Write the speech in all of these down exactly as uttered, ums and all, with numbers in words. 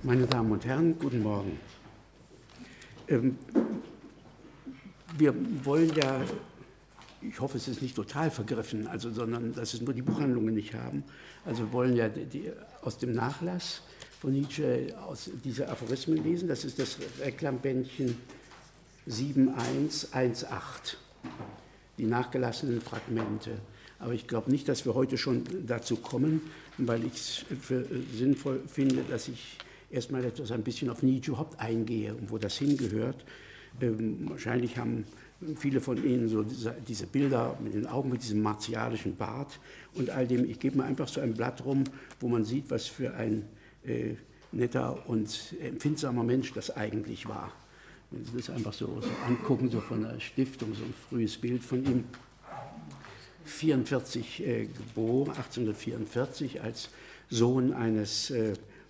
Meine Damen und Herren, guten Morgen. Ähm, wir wollen ja, ich hoffe, es ist nicht total vergriffen, also, sondern dass es nur die Buchhandlungen nicht haben. Also wir wollen ja die, die, aus dem Nachlass von Nietzsche aus diese Aphorismen lesen. Das ist das Reklambändchen sieben eins eins acht, die nachgelassenen Fragmente. Aber ich glaube nicht, dass wir heute schon dazu kommen, weil ich es für sinnvoll finde, dass ich erstmal etwas ein bisschen auf Nietzsche überhaupt eingehe und wo das hingehört. Ähm, wahrscheinlich haben viele von Ihnen so diese, diese Bilder mit den Augen, mit diesem martialischen Bart und all dem. Ich gebe mir einfach so ein Blatt rum, wo man sieht, was für ein äh, netter und empfindsamer Mensch das eigentlich war. Wenn Sie das einfach so, so angucken, so von der Stiftung, so ein frühes Bild von ihm. vierundvierzig äh, geboren, achtzehnhundertvierundvierzig, als Sohn eines äh,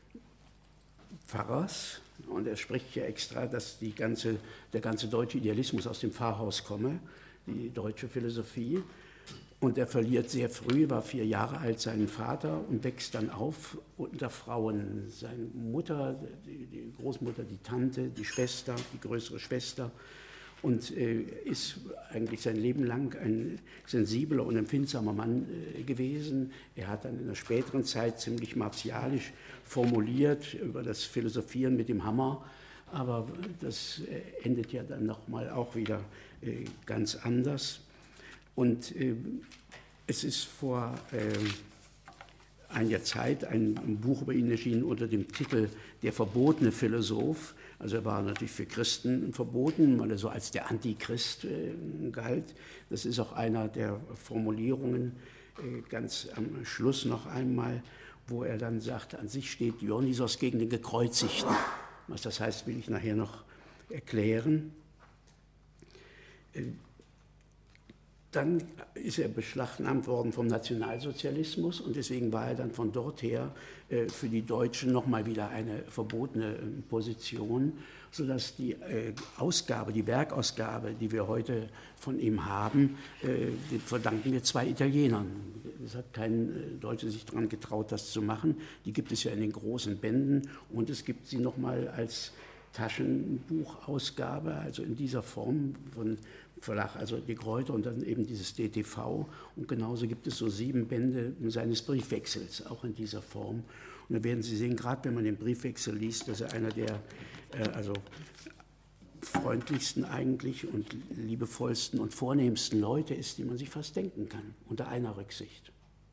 Pfarrers. Und er spricht ja extra, dass die ganze, der ganze deutsche Idealismus aus dem Pfarrhaus komme, die deutsche Philosophie. Und er verliert sehr früh, war vier Jahre alt, seinen Vater und wächst dann auf unter Frauen. Seine Mutter, die, die Großmutter, die Tante, die Schwester, die größere Schwester. Und äh, ist eigentlich sein Leben lang ein sensibler und empfindsamer Mann äh, gewesen. Er hat dann in der späteren Zeit ziemlich martialisch formuliert über das Philosophieren mit dem Hammer, aber das äh, endet ja dann nochmal auch wieder äh, ganz anders. Und äh, es ist vor äh, einiger Zeit ein, ein Buch über ihn erschienen unter dem Titel Der verbotene Philosoph. Also er war natürlich für Christen verboten, weil er so als der Antichrist äh, galt. Das ist auch einer der Formulierungen äh, ganz am Schluss noch einmal, wo er dann sagt, an sich steht Dionysos gegen den Gekreuzigten. Was das heißt, will ich nachher noch erklären. Äh, Dann ist er beschlagnahmt worden vom Nationalsozialismus und deswegen war er dann von dort her äh, für die Deutschen nochmal wieder eine verbotene äh, Position, sodass die äh, Ausgabe, die Werkausgabe, die wir heute von ihm haben, äh, die verdanken wir zwei Italienern. Es hat kein äh, Deutscher sich daran getraut, das zu machen. Die gibt es ja in den großen Bänden und es gibt sie nochmal als Taschenbuchausgabe, also in dieser Form von Verlag, also die Kräuter und dann eben dieses D T V. Und genauso gibt es so sieben Bände seines Briefwechsels, auch in dieser Form. Und da werden Sie sehen, gerade wenn man den Briefwechsel liest, dass er einer der äh, also freundlichsten eigentlich und liebevollsten und vornehmsten Leute ist, die man sich fast denken kann, unter einer Rücksicht.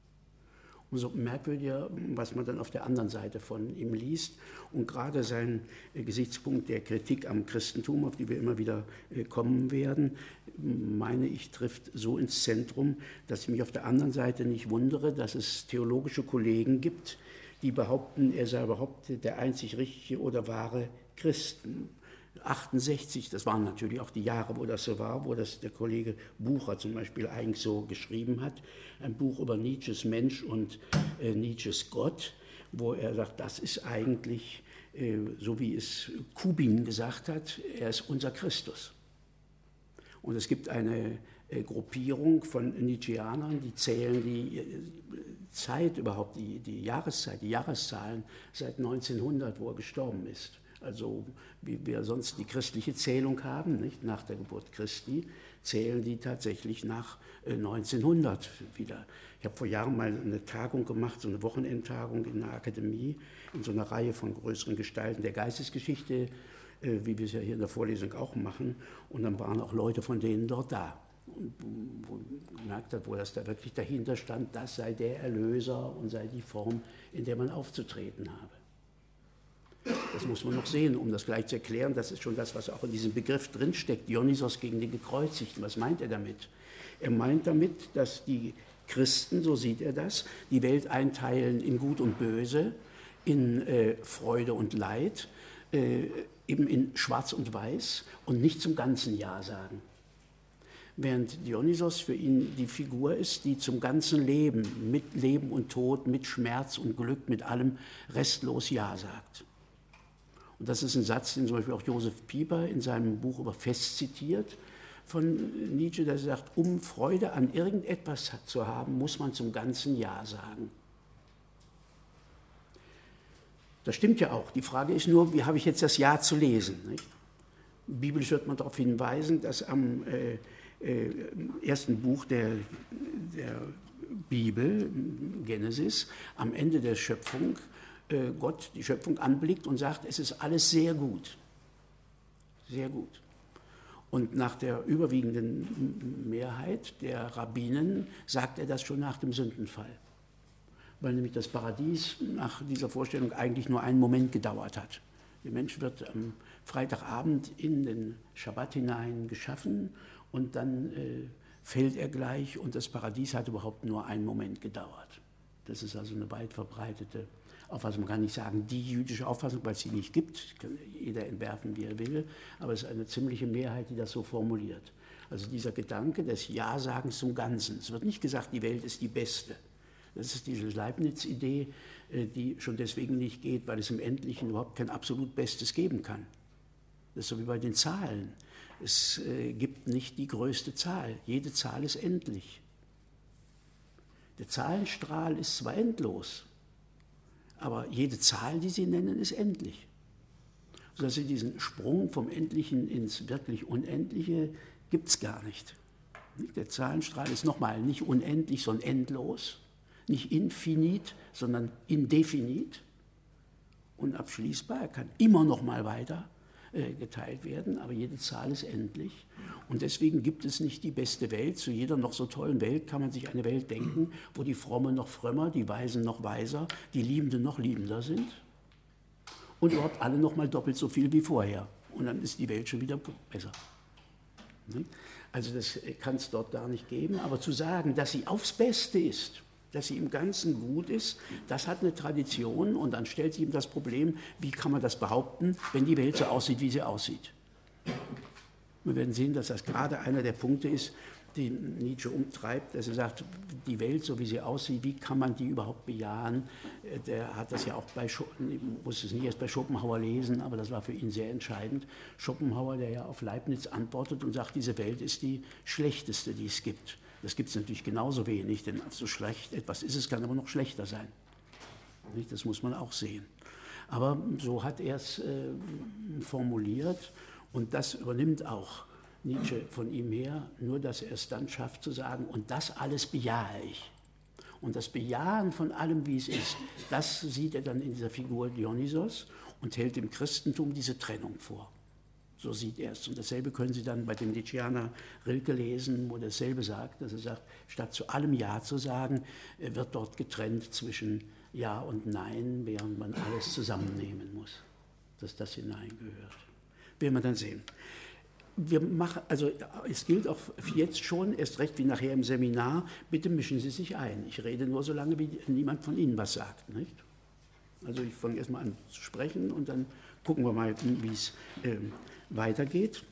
Umso merkwürdiger, was man dann auf der anderen Seite von ihm liest. Und gerade sein äh, Gesichtspunkt der Kritik am Christentum, auf die wir immer wieder äh, kommen werden, meine ich, trifft so ins Zentrum, dass ich mich auf der anderen Seite nicht wundere, dass es theologische Kollegen gibt, die behaupten, er sei überhaupt der einzig richtige oder wahre Christ. achtundsechzig, das waren natürlich auch die Jahre, wo das so war, wo das der Kollege Bucher zum Beispiel eigentlich so geschrieben hat, ein Buch über Nietzsches Mensch und äh, Nietzsches Gott, wo er sagt, das ist eigentlich, äh, so wie es Kubin gesagt hat, er ist unser Christus. Und es gibt eine äh, Gruppierung von Nietzscheanern, die zählen die äh, Zeit überhaupt, die, die Jahreszeit, die Jahreszahlen seit neunzehnhundert, wo er gestorben ist. Also wie wir sonst die christliche Zählung haben, nicht? Nach der Geburt Christi, zählen die tatsächlich nach äh, neunzehnhundert wieder. Ich habe vor Jahren mal eine Tagung gemacht, so eine Wochenendtagung in der Akademie, in so einer Reihe von größeren Gestalten der Geistesgeschichte, äh, wie wir es ja hier in der Vorlesung auch machen. Und dann waren auch Leute von denen dort da. Und wo man gemerkt hat, wo das da wirklich dahinter stand, das sei der Erlöser und sei die Form, in der man aufzutreten habe. Das muss man noch sehen, um das gleich zu erklären. Das ist schon das, was auch in diesem Begriff drinsteckt, Dionysos gegen den Gekreuzigten. Was meint er damit? Er meint damit, dass die Christen, so sieht er das, die Welt einteilen in Gut und Böse, in äh, Freude und Leid, äh, eben in Schwarz und Weiß und nicht zum ganzen Ja sagen. Während Dionysos für ihn die Figur ist, die zum ganzen Leben, mit Leben und Tod, mit Schmerz und Glück, mit allem restlos Ja sagt. Und das ist ein Satz, den zum Beispiel auch Josef Pieper in seinem Buch über Fest zitiert von Nietzsche, der sagt, um Freude an irgendetwas zu haben, muss man zum ganzen Ja sagen. Das stimmt ja auch. Die Frage ist nur, wie habe ich jetzt das Ja zu lesen? Nicht? Biblisch wird man darauf hinweisen, dass am äh, äh, ersten Buch der, der Bibel, Genesis, am Ende der Schöpfung, äh, Gott die Schöpfung anblickt und sagt, es ist alles sehr gut. Sehr gut. Und nach der überwiegenden Mehrheit der Rabbinen sagt er das schon nach dem Sündenfall. Weil nämlich das Paradies nach dieser Vorstellung eigentlich nur einen Moment gedauert hat. Der Mensch wird am Freitagabend in den Schabbat hinein geschaffen und dann äh, fällt er gleich und das Paradies hat überhaupt nur einen Moment gedauert. Das ist also eine weit verbreitete Auffassung. Man kann nicht sagen, die jüdische Auffassung, weil es sie nicht gibt, kann jeder entwerfen, wie er will, aber es ist eine ziemliche Mehrheit, die das so formuliert. Also dieser Gedanke des Ja-Sagens zum Ganzen. Es wird nicht gesagt, die Welt ist die beste. Das ist diese Leibniz-Idee, die schon deswegen nicht geht, weil es im Endlichen überhaupt kein absolut Bestes geben kann. Das ist so wie bei den Zahlen. Es äh, gibt nicht die größte Zahl. Jede Zahl ist endlich. Der Zahlenstrahl ist zwar endlos, aber jede Zahl, die Sie nennen, ist endlich. Sodass Sie diesen Sprung vom Endlichen ins wirklich Unendliche gibt es gar nicht. Der Zahlenstrahl ist nochmal nicht unendlich, sondern endlos. Nicht infinit, sondern indefinit. Unabschließbar. Er kann immer noch mal weiter äh, geteilt werden, aber jede Zahl ist endlich. Und deswegen gibt es nicht die beste Welt. Zu jeder noch so tollen Welt kann man sich eine Welt denken, wo die Frommen noch frömmer, die Weisen noch weiser, die Liebenden noch liebender sind und überhaupt alle noch mal doppelt so viel wie vorher. Und dann ist die Welt schon wieder besser. Also das kann es dort gar nicht geben. Aber zu sagen, dass sie aufs Beste ist, dass sie im Ganzen gut ist, das hat eine Tradition und dann stellt sich ihm das Problem, wie kann man das behaupten, wenn die Welt so aussieht, wie sie aussieht. Wir werden sehen, dass das gerade einer der Punkte ist, die Nietzsche umtreibt, dass er sagt, die Welt, so wie sie aussieht, wie kann man die überhaupt bejahen? Der hat das ja auch bei, muss es nicht erst bei Schopenhauer lesen, aber das war für ihn sehr entscheidend. Schopenhauer, der ja auf Leibniz antwortet und sagt, diese Welt ist die schlechteste, die es gibt. Das gibt es natürlich genauso wenig, denn so schlecht etwas ist, es kann aber noch schlechter sein. Das muss man auch sehen. Aber so hat er es äh, formuliert und das übernimmt auch Nietzsche von ihm her, nur dass er es dann schafft zu sagen, und das alles bejahe ich. Und das Bejahen von allem, wie es ist, das sieht er dann in dieser Figur Dionysos und hält dem Christentum diese Trennung vor. So sieht er es. Und dasselbe können Sie dann bei dem Nietzscheaner Rilke lesen, wo dasselbe sagt, dass er sagt, statt zu allem Ja zu sagen, wird dort getrennt zwischen Ja und Nein, während man alles zusammennehmen muss, dass das hineingehört. Werden wir dann sehen. Wir machen, also es gilt auch jetzt schon, erst recht wie nachher im Seminar, bitte mischen Sie sich ein. Ich rede nur so lange, wie niemand von Ihnen was sagt. Nicht? Also ich fange erstmal an zu sprechen und dann gucken wir mal, wie es äh, weitergeht.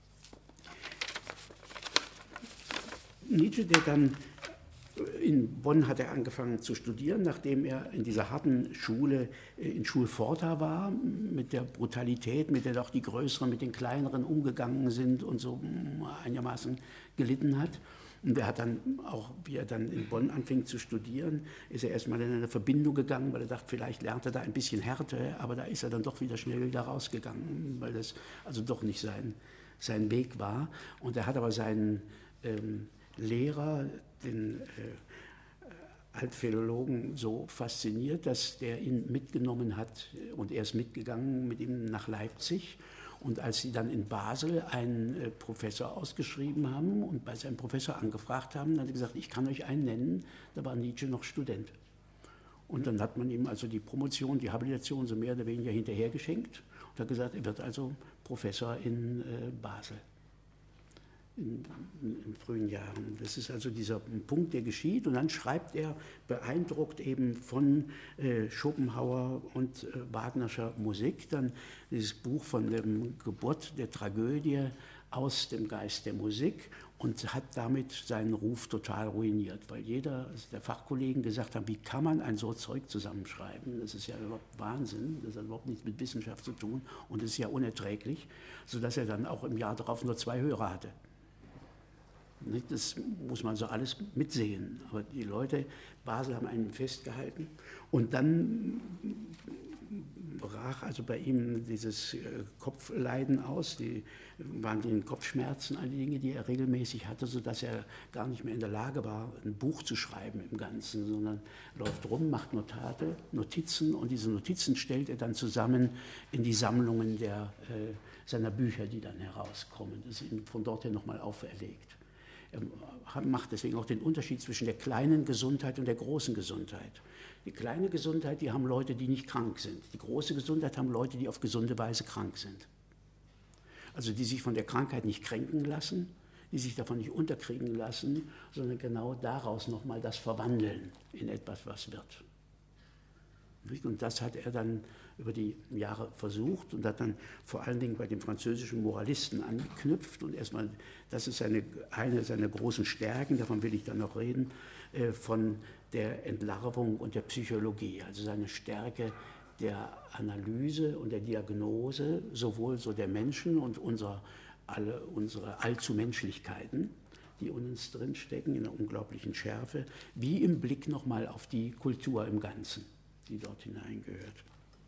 Nietzsche, der dann in Bonn hat er angefangen zu studieren, nachdem er in dieser harten Schule in Schulforta war, mit der Brutalität, mit der auch die Größeren mit den Kleineren umgegangen sind und so einigermaßen gelitten hat. Und er hat dann auch, wie er dann in Bonn anfing zu studieren, ist er erstmal in eine Verbindung gegangen, weil er dachte, vielleicht lernt er da ein bisschen Härte, aber da ist er dann doch wieder schnell wieder rausgegangen, weil das also doch nicht sein, sein Weg war. Und er hat aber seinen ähm, Lehrer, den äh, Altphilologen, so fasziniert, dass der ihn mitgenommen hat und er ist mitgegangen mit ihm nach Leipzig. Und als sie dann in Basel einen äh, Professor ausgeschrieben haben und bei seinem Professor angefragt haben, dann hat er gesagt, ich kann euch einen nennen, da war Nietzsche noch Student. Und dann hat man ihm also die Promotion, die Habilitation so mehr oder weniger hinterher geschenkt und hat gesagt, er wird also Professor in äh, Basel. In, in, in frühen Jahren. Das ist also dieser Punkt, der geschieht. Und dann schreibt er, beeindruckt eben von äh, Schopenhauer und äh, Wagnerscher Musik, dann dieses Buch von der Geburt der Tragödie aus dem Geist der Musik und hat damit seinen Ruf total ruiniert, weil jeder der Fachkollegen gesagt hat, wie kann man ein so Zeug zusammenschreiben? Das ist ja überhaupt Wahnsinn, das hat überhaupt nichts mit Wissenschaft zu tun und ist ja unerträglich, sodass er dann auch im Jahr darauf nur zwei Hörer hatte. Das muss man so alles mitsehen. Aber die Leute, Basel haben einen festgehalten. Und dann brach also bei ihm dieses Kopfleiden aus, die waren die Kopfschmerzen, all die Dinge, die er regelmäßig hatte, sodass er gar nicht mehr in der Lage war, ein Buch zu schreiben im Ganzen, sondern läuft rum, macht Notate, Notizen und diese Notizen stellt er dann zusammen in die Sammlungen der, äh, seiner Bücher, die dann herauskommen. Das ist ihm von dort her nochmal auferlegt. Er macht deswegen auch den Unterschied zwischen der kleinen Gesundheit und der großen Gesundheit. Die kleine Gesundheit, die haben Leute, die nicht krank sind. Die große Gesundheit haben Leute, die auf gesunde Weise krank sind. Also die sich von der Krankheit nicht kränken lassen, die sich davon nicht unterkriegen lassen, sondern genau daraus nochmal das verwandeln in etwas, was wird. Und das hat er dann über die Jahre versucht und hat dann vor allen Dingen bei den französischen Moralisten angeknüpft. Und erstmal, das ist eine, eine seiner großen Stärken, davon will ich dann noch reden, äh, von der Entlarvung und der Psychologie, also seine Stärke der Analyse und der Diagnose, sowohl so der Menschen und unser, alle unsere Allzumenschlichkeiten, die in uns drinstecken, in einer unglaublichen Schärfe, wie im Blick nochmal auf die Kultur im Ganzen, die dort hineingehört.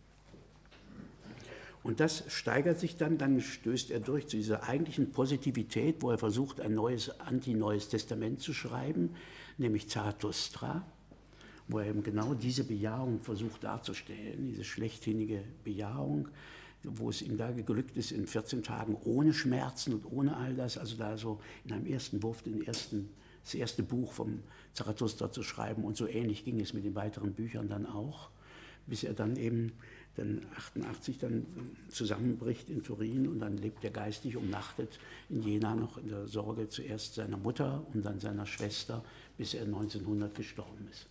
Und das steigert sich dann, dann stößt er durch zu dieser eigentlichen Positivität, wo er versucht, ein neues, anti-neues Testament zu schreiben, nämlich Zarathustra, wo er eben genau diese Bejahung versucht darzustellen, diese schlechthinnige Bejahung, wo es ihm da geglückt ist, in vierzehn Tagen ohne Schmerzen und ohne all das, also da so in einem ersten Wurf den ersten, das erste Buch vom Zarathustra zu schreiben. Und so ähnlich ging es mit den weiteren Büchern dann auch, bis er dann eben dann achtundachtzig dann zusammenbricht in Turin und dann lebt er geistig umnachtet in Jena noch in der Sorge zuerst seiner Mutter und dann seiner Schwester, bis er neunzehnhundert gestorben ist.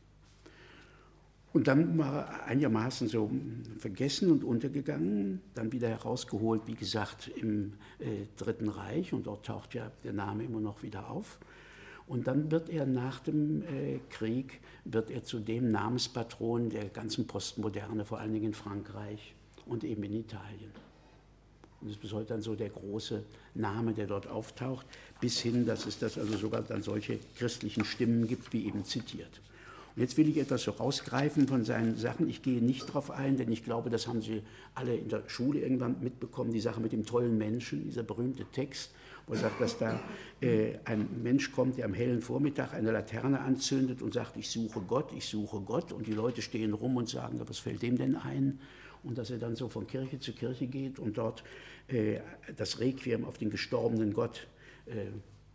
Und dann war er einigermaßen so vergessen und untergegangen, dann wieder herausgeholt, wie gesagt, im äh, Dritten Reich, und dort taucht ja der Name immer noch wieder auf. Und dann wird er nach dem äh, Krieg, wird er zu dem Namenspatron der ganzen Postmoderne, vor allen Dingen in Frankreich und eben in Italien. Und das ist bis heute dann so der große Name, der dort auftaucht, bis hin, dass es das also sogar dann solche christlichen Stimmen gibt, wie eben zitiert. Und jetzt will ich etwas so rausgreifen von seinen Sachen. Ich gehe nicht darauf ein, denn ich glaube, das haben Sie alle in der Schule irgendwann mitbekommen, die Sache mit dem tollen Menschen, dieser berühmte Text, wo er sagt, dass da äh, ein Mensch kommt, der am hellen Vormittag eine Laterne anzündet und sagt, ich suche Gott, ich suche Gott. Und die Leute stehen rum und sagen, was fällt dem denn ein? Und dass er dann so von Kirche zu Kirche geht und dort äh, das Requiem auf den gestorbenen Gott äh,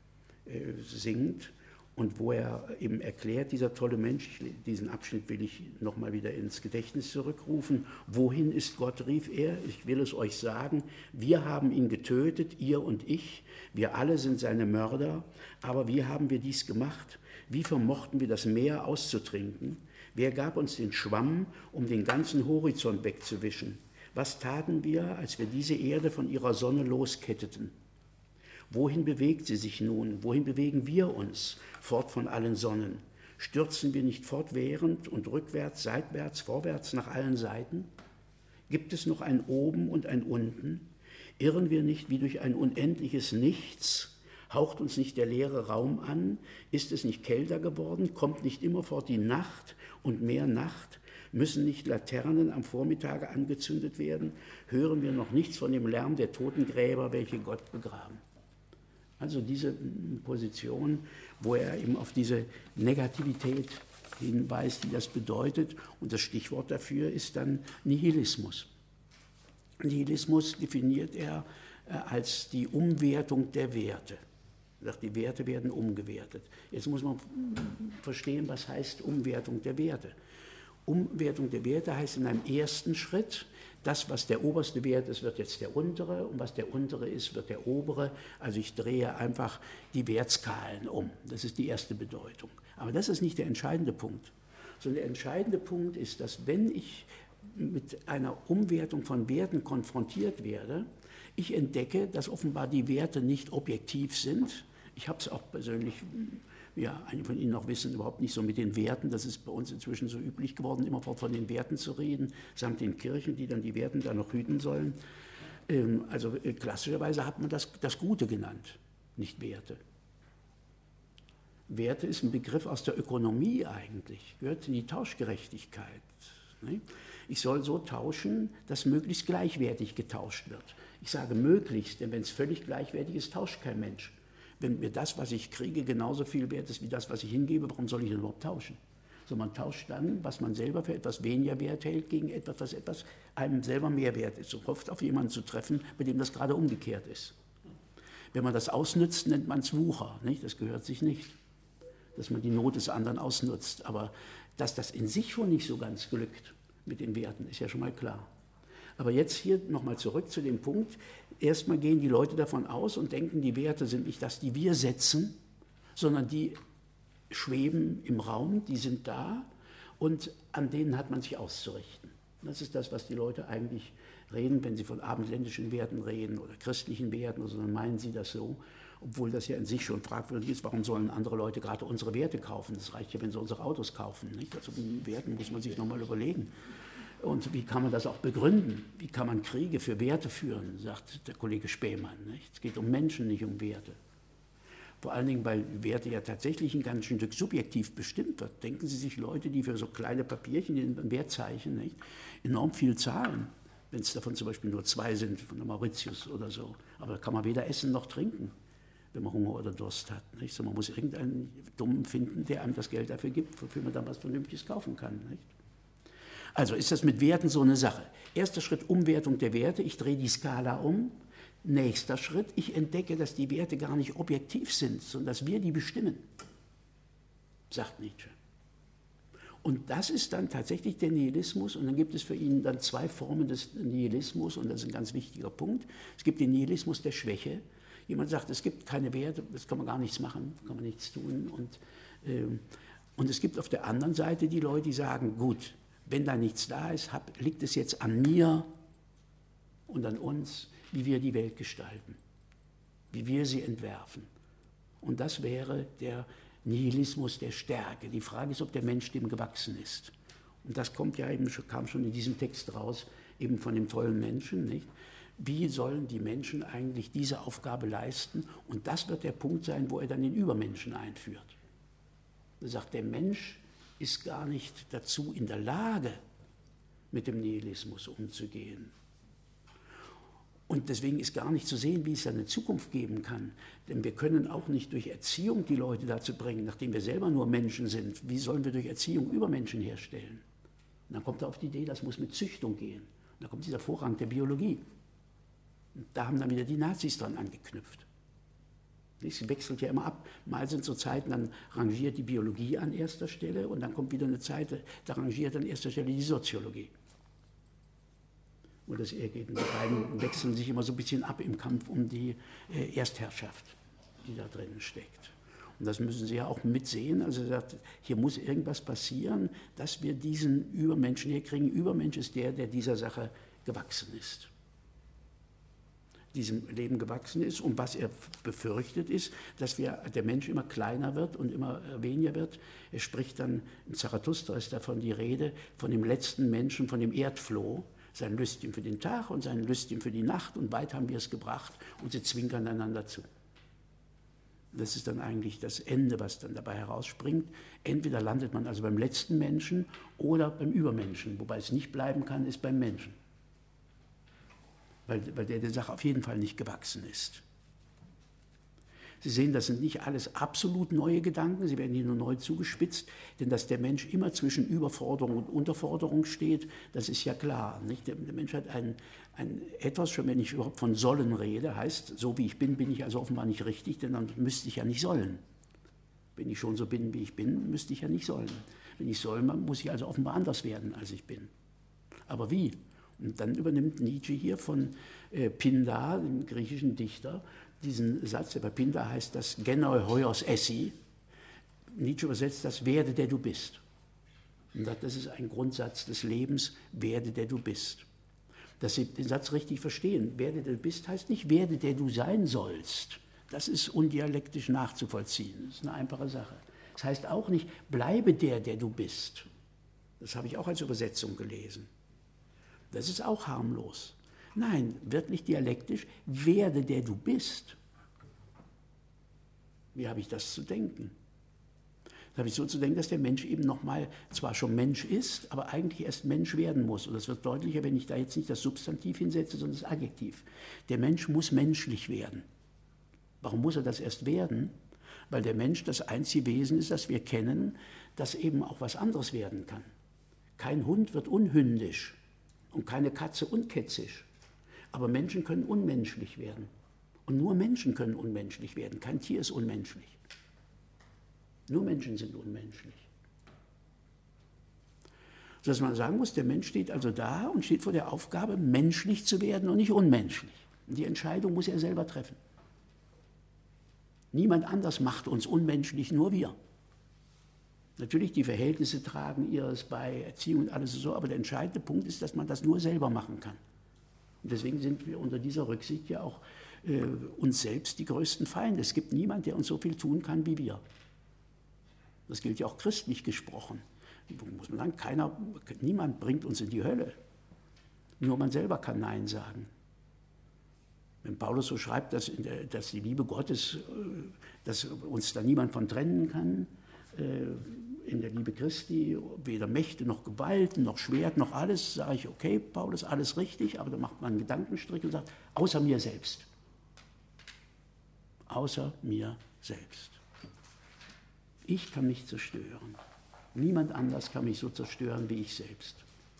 äh, singt. Und wo er eben erklärt, dieser tolle Mensch, diesen Abschnitt will ich nochmal wieder ins Gedächtnis zurückrufen, wohin ist Gott, rief er, ich will es euch sagen, wir haben ihn getötet, ihr und ich, wir alle sind seine Mörder, aber wie haben wir dies gemacht? Wie vermochten wir das Meer auszutrinken? Wer gab uns den Schwamm, um den ganzen Horizont wegzuwischen? Was taten wir, als wir diese Erde von ihrer Sonne losketteten? Wohin bewegt sie sich nun? Wohin bewegen wir uns? Fort von allen Sonnen. Stürzen wir nicht fortwährend und rückwärts, seitwärts, vorwärts nach allen Seiten? Gibt es noch ein Oben und ein Unten? Irren wir nicht wie durch ein unendliches Nichts? Haucht uns nicht der leere Raum an? Ist es nicht kälter geworden? Kommt nicht immerfort die Nacht und mehr Nacht? Müssen nicht Laternen am Vormittage angezündet werden? Hören wir noch nichts von dem Lärm der Totengräber, welche Gott begraben? Also diese Position, wo er eben auf diese Negativität hinweist, die das bedeutet. Und das Stichwort dafür ist dann Nihilismus. Nihilismus definiert er als die Umwertung der Werte. Er sagt, die Werte werden umgewertet. Jetzt muss man verstehen, was heißt Umwertung der Werte. Umwertung der Werte heißt in einem ersten Schritt, das, was der oberste Wert ist, wird jetzt der untere, und was der untere ist, wird der obere. Also ich drehe einfach die Wertskalen um. Das ist die erste Bedeutung. Aber das ist nicht der entscheidende Punkt. Sondern der entscheidende Punkt ist, dass wenn ich mit einer Umwertung von Werten konfrontiert werde, ich entdecke, dass offenbar die Werte nicht objektiv sind. Ich habe es auch persönlich, ja, einige von Ihnen noch wissen, überhaupt nicht so mit den Werten. Das ist bei uns inzwischen so üblich geworden, immerfort von den Werten zu reden, samt den Kirchen, die dann die Werten da noch hüten sollen. Ähm, also äh, klassischerweise hat man das, das Gute genannt, nicht Werte. Werte ist ein Begriff aus der Ökonomie eigentlich, gehört in die Tauschgerechtigkeit. Ne? Ich soll so tauschen, dass möglichst gleichwertig getauscht wird. Ich sage möglichst, denn wenn es völlig gleichwertig ist, tauscht kein Mensch. Wenn mir das, was ich kriege, genauso viel wert ist wie das, was ich hingebe, warum soll ich denn überhaupt tauschen? So, man tauscht dann, was man selber für etwas weniger Wert hält, gegen etwas, was etwas einem selber mehr wert ist. Und hofft, auf jemanden zu treffen, bei dem das gerade umgekehrt ist. Wenn man das ausnützt, nennt man es Wucher. Nicht? Das gehört sich nicht, dass man die Not des anderen ausnutzt. Aber dass das in sich schon nicht so ganz glückt mit den Werten, ist ja schon mal klar. Aber jetzt hier nochmal zurück zu dem Punkt. Erstmal gehen die Leute davon aus und denken, die Werte sind nicht das, die wir setzen, sondern die schweben im Raum, die sind da und an denen hat man sich auszurichten. Das ist das, was die Leute eigentlich reden, wenn sie von abendländischen Werten reden oder christlichen Werten, also dann meinen sie das so, obwohl das ja in sich schon fragwürdig ist, warum sollen andere Leute gerade unsere Werte kaufen? Das reicht ja, wenn sie unsere Autos kaufen. Nicht? Also die Werten muss man sich nochmal überlegen. Und wie kann man das auch begründen? Wie kann man Kriege für Werte führen, sagt der Kollege Spähmann. Nicht? Es geht um Menschen, nicht um Werte. Vor allen Dingen, weil Werte ja tatsächlich ein ganz Stück subjektiv bestimmt wird. Denken Sie sich Leute, die für so kleine Papierchen, ein Wertzeichen, nicht, enorm viel zahlen, wenn es davon zum Beispiel nur zwei sind, von der Mauritius oder so. Aber da kann man weder essen noch trinken, wenn man Hunger oder Durst hat. Nicht? So, man muss irgendeinen Dummen finden, der einem das Geld dafür gibt, wofür man dann was Vernünftiges kaufen kann. Nicht? Also ist das mit Werten so eine Sache. Erster Schritt, Umwertung der Werte. Ich drehe die Skala um. Nächster Schritt, ich entdecke, dass die Werte gar nicht objektiv sind, sondern dass wir die bestimmen, sagt Nietzsche. Und das ist dann tatsächlich der Nihilismus. Und dann gibt es für ihn dann zwei Formen des Nihilismus. Und das ist ein ganz wichtiger Punkt. Es gibt den Nihilismus der Schwäche. Jemand sagt, es gibt keine Werte, das kann man gar nichts machen, kann man nichts tun. Und, äh, und es gibt auf der anderen Seite die Leute, die sagen, gut, wenn da nichts da ist, hab, liegt es jetzt an mir und an uns, wie wir die Welt gestalten, wie wir sie entwerfen. Und das wäre der Nihilismus der Stärke. Die Frage ist, ob der Mensch dem gewachsen ist. Und das kommt ja eben, kam schon in diesem Text raus, eben von dem tollen Menschen, nicht? Wie sollen die Menschen eigentlich diese Aufgabe leisten? Und das wird der Punkt sein, wo er dann den Übermenschen einführt. Er sagt, der Mensch ist gar nicht dazu in der Lage, mit dem Nihilismus umzugehen. Und deswegen ist gar nicht zu sehen, wie es eine Zukunft geben kann. Denn wir können auch nicht durch Erziehung die Leute dazu bringen, nachdem wir selber nur Menschen sind. Wie sollen wir durch Erziehung Übermenschen herstellen? Und dann kommt er auf die Idee, das muss mit Züchtung gehen. Und da kommt dieser Vorrang der Biologie. Und da haben dann wieder die Nazis dran angeknüpft. Es wechselt ja immer ab. Mal sind so Zeiten, dann rangiert die Biologie an erster Stelle und dann kommt wieder eine Zeit, da rangiert an erster Stelle die Soziologie. Und das Ergebnis, die beiden wechseln sich immer so ein bisschen ab im Kampf um die äh, Erstherrschaft, die da drin steckt. Und das müssen Sie ja auch mitsehen. Also er sagt, hier muss irgendwas passieren, dass wir diesen Übermenschen herkriegen. Übermensch ist der, der dieser Sache gewachsen ist. Diesem Leben gewachsen ist. Und was er befürchtet ist, dass wir, der Mensch immer kleiner wird und immer weniger wird. Er spricht dann, im Zarathustra ist davon die Rede, von dem letzten Menschen, von dem Erdfloh, sein Lüstchen für den Tag und sein Lüstchen für die Nacht. Und weit haben wir es gebracht und sie zwinkern einander zu. Das ist dann eigentlich das Ende, was dann dabei herausspringt. Entweder landet man also beim letzten Menschen oder beim Übermenschen. Wobei es nicht bleiben kann, ist beim Menschen. Weil, weil der der Sache auf jeden Fall nicht gewachsen ist. Sie sehen, das sind nicht alles absolut neue Gedanken, sie werden hier nur neu zugespitzt, denn dass der Mensch immer zwischen Überforderung und Unterforderung steht, das ist ja klar. Nicht? Der, der Mensch hat ein, ein etwas, schon wenn ich überhaupt von sollen rede, heißt, so wie ich bin, bin ich also offenbar nicht richtig, denn dann müsste ich ja nicht sollen. Wenn ich schon so bin, wie ich bin, müsste ich ja nicht sollen. Wenn ich soll, muss ich also offenbar anders werden, als ich bin. Aber wie? Und dann übernimmt Nietzsche hier von äh, Pindar, dem griechischen Dichter, diesen Satz, der bei Pindar heißt das Genoi hoios essi. Nietzsche übersetzt das, werde der du bist. Und sagt, das ist ein Grundsatz des Lebens, werde der du bist. Dass Sie den Satz richtig verstehen, werde der du bist, heißt nicht, werde der du sein sollst. Das ist undialektisch nachzuvollziehen, das ist eine einfache Sache. Das heißt auch nicht, bleibe der, der du bist. Das habe ich auch als Übersetzung gelesen. Das ist auch harmlos. Nein, wirklich dialektisch, werde der du bist. Wie habe ich das zu denken? habe ich so zu denken, dass der Mensch eben nochmal zwar schon Mensch ist, aber eigentlich erst Mensch werden muss. Und das wird deutlicher, wenn ich da jetzt nicht das Substantiv hinsetze, sondern das Adjektiv. Der Mensch muss menschlich werden. Warum muss er das erst werden? Weil der Mensch das einzige Wesen ist, das wir kennen, das eben auch was anderes werden kann. Kein Hund wird unhündisch und keine Katze unkätzisch. Aber Menschen können unmenschlich werden. Und nur Menschen können unmenschlich werden. Kein Tier ist unmenschlich. Nur Menschen sind unmenschlich. Sodass man sagen muss, der Mensch steht also da und steht vor der Aufgabe, menschlich zu werden und nicht unmenschlich. Und die Entscheidung muss er selber treffen. Niemand anders macht uns unmenschlich, nur wir. Natürlich, die Verhältnisse tragen ihres bei, Erziehung und alles so, aber der entscheidende Punkt ist, dass man das nur selber machen kann. Und deswegen sind wir unter dieser Rücksicht ja auch äh, uns selbst die größten Feinde. Es gibt niemanden, der uns so viel tun kann wie wir. Das gilt ja auch christlich gesprochen. Muss man sagen, keiner, niemand bringt uns in die Hölle. Nur man selber kann Nein sagen. Wenn Paulus so schreibt, dass, in der, dass die Liebe Gottes, dass uns da niemand von trennen kann, in der Liebe Christi, weder Mächte noch Gewalten, noch Schwert, noch alles, sage ich, okay, Paulus, alles richtig, aber dann macht man einen Gedankenstrich und sagt, außer mir selbst. Außer mir selbst. Ich kann mich zerstören. Niemand anders kann mich so zerstören wie ich selbst.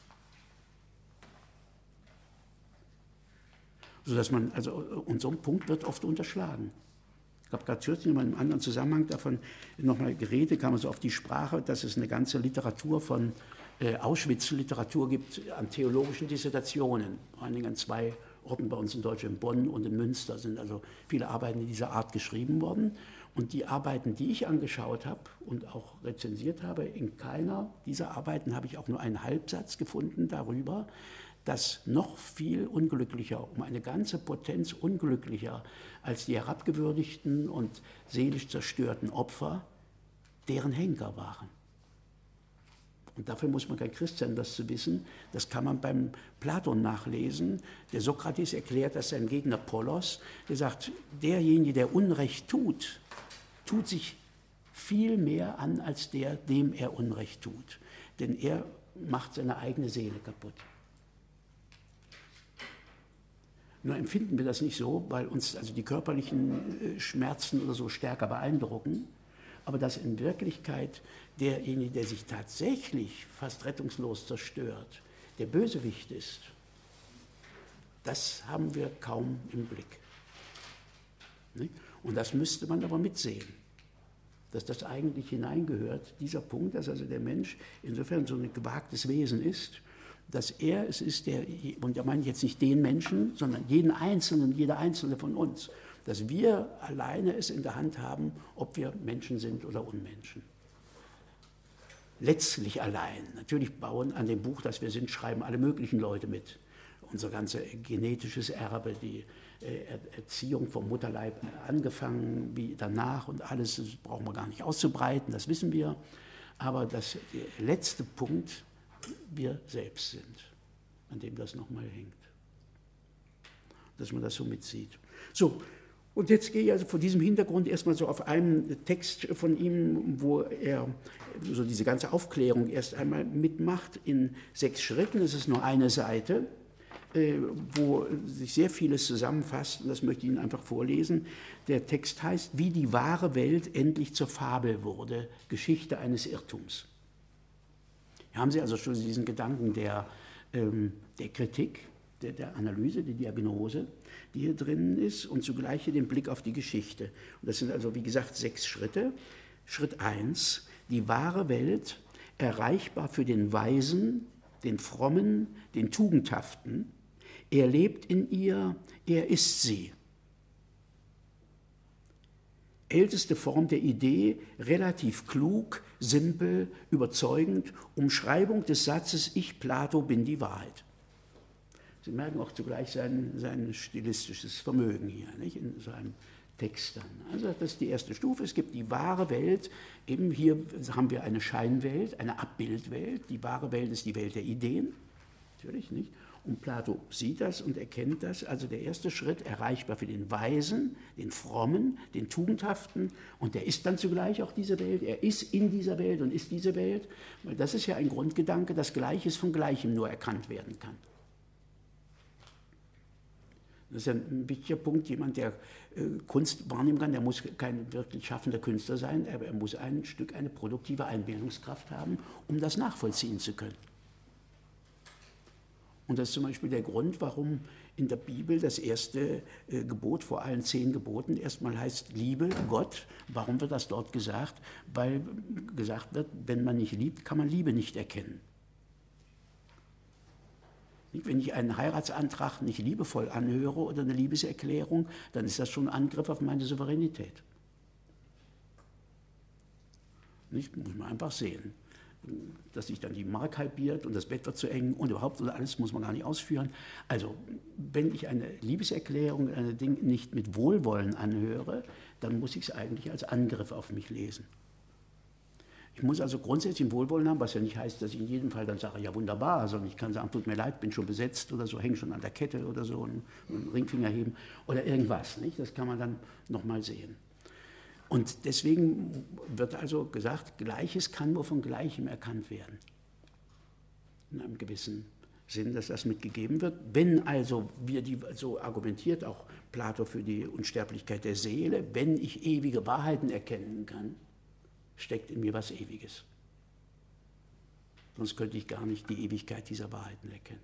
Sodass man, also, und so ein Punkt wird oft unterschlagen. Ich habe gerade kürzlich in einem anderen Zusammenhang davon nochmal geredet, kam also auf die Sprache, dass es eine ganze Literatur von äh, Auschwitz-Literatur gibt an theologischen Dissertationen. Vor allen Dingen an zwei Orten bei uns in Deutschland, in Bonn und in Münster, sind also viele Arbeiten dieser Art geschrieben worden. Und die Arbeiten, die ich angeschaut habe und auch rezensiert habe, in keiner dieser Arbeiten habe ich auch nur einen Halbsatz gefunden darüber, dass noch viel unglücklicher, um eine ganze Potenz unglücklicher als die herabgewürdigten und seelisch zerstörten Opfer deren Henker waren. Und dafür muss man kein Christ sein, das zu wissen. Das kann man beim Platon nachlesen. Der Sokrates erklärt das seinem Gegner Polos. Der sagt, derjenige, der Unrecht tut, tut sich viel mehr an, als der, dem er Unrecht tut. Denn er macht seine eigene Seele kaputt. Nur empfinden wir das nicht so, weil uns also die körperlichen Schmerzen oder so stärker beeindrucken, aber dass in Wirklichkeit derjenige, der sich tatsächlich fast rettungslos zerstört, der Bösewicht ist, das haben wir kaum im Blick. Und das müsste man aber mitsehen, dass das eigentlich hineingehört, dieser Punkt, dass also der Mensch insofern so ein gewagtes Wesen ist, dass er es ist, der, und da meine ich jetzt nicht den Menschen, sondern jeden Einzelnen, jeder Einzelne von uns, dass wir alleine es in der Hand haben, ob wir Menschen sind oder Unmenschen. Letztlich allein. Natürlich bauen an dem Buch, das wir sind, schreiben alle möglichen Leute mit. Unser ganzes genetisches Erbe, die Erziehung vom Mutterleib angefangen, wie danach und alles, das brauchen wir gar nicht auszubreiten, das wissen wir. Aber das, der letzte Punkt, wir selbst sind, an dem das nochmal hängt. Dass man das so mitsieht. So, und jetzt gehe ich also vor diesem Hintergrund erstmal so auf einen Text von ihm, wo er so diese ganze Aufklärung erst einmal mitmacht in sechs Schritten. Es ist nur eine Seite, wo sich sehr vieles zusammenfasst, und das möchte ich Ihnen einfach vorlesen. Der Text heißt, wie die wahre Welt endlich zur Fabel wurde, Geschichte eines Irrtums. Hier haben Sie also schon diesen Gedanken der, ähm, der Kritik, der, der Analyse, der Diagnose, die hier drin ist, und zugleich den Blick auf die Geschichte. Und das sind also, wie gesagt, sechs Schritte. Schritt eins, die wahre Welt, erreichbar für den Weisen, den Frommen, den Tugendhaften. Er lebt in ihr, er ist sie. Älteste Form der Idee, relativ klug, simpel, überzeugend, Umschreibung des Satzes, ich, Plato, bin die Wahrheit. Sie merken auch zugleich sein, sein stilistisches Vermögen hier, nicht, in seinem Text dann. Also das ist die erste Stufe, es gibt die wahre Welt, eben hier haben wir eine Scheinwelt, eine Abbildwelt, die wahre Welt ist die Welt der Ideen, Natürlich nicht. Und Plato sieht das und erkennt das. Also der erste Schritt, erreichbar für den Weisen, den Frommen, den Tugendhaften. Und der ist dann zugleich auch diese Welt. Er ist in dieser Welt und ist diese Welt. Weil das ist ja ein Grundgedanke, dass Gleiches von Gleichem nur erkannt werden kann. Das ist ja ein wichtiger Punkt. Jemand, der äh, Kunst wahrnehmen kann, der muss kein wirklich schaffender Künstler sein, aber er muss ein Stück, eine produktive Einbildungskraft haben, um das nachvollziehen zu können. Und das ist zum Beispiel der Grund, warum in der Bibel das erste äh, Gebot vor allen zehn Geboten erstmal heißt, liebe Gott. Warum wird das dort gesagt? Weil gesagt wird, wenn man nicht liebt, kann man Liebe nicht erkennen. Wenn ich einen Heiratsantrag nicht liebevoll anhöre oder eine Liebeserklärung, dann ist das schon ein Angriff auf meine Souveränität. Nicht? Muss man einfach sehen. Dass sich dann die Mark halbiert und das Bett wird zu eng und überhaupt alles muss man gar nicht ausführen. Also wenn ich eine Liebeserklärung, ein Ding nicht mit Wohlwollen anhöre, dann muss ich es eigentlich als Angriff auf mich lesen. Ich muss also grundsätzlich ein Wohlwollen haben, was ja nicht heißt, dass ich in jedem Fall dann sage, ja wunderbar, sondern ich kann sagen, tut mir leid, bin schon besetzt oder so, hänge schon an der Kette oder so, einen, einen Ringfinger heben oder irgendwas. Nicht? Das kann man dann nochmal sehen. Und deswegen wird also gesagt, Gleiches kann nur von Gleichem erkannt werden. In einem gewissen Sinn, dass das mitgegeben wird. Wenn also, wie die so argumentiert, auch Plato für die Unsterblichkeit der Seele, wenn ich ewige Wahrheiten erkennen kann, steckt in mir was Ewiges. Sonst könnte ich gar nicht die Ewigkeit dieser Wahrheiten erkennen.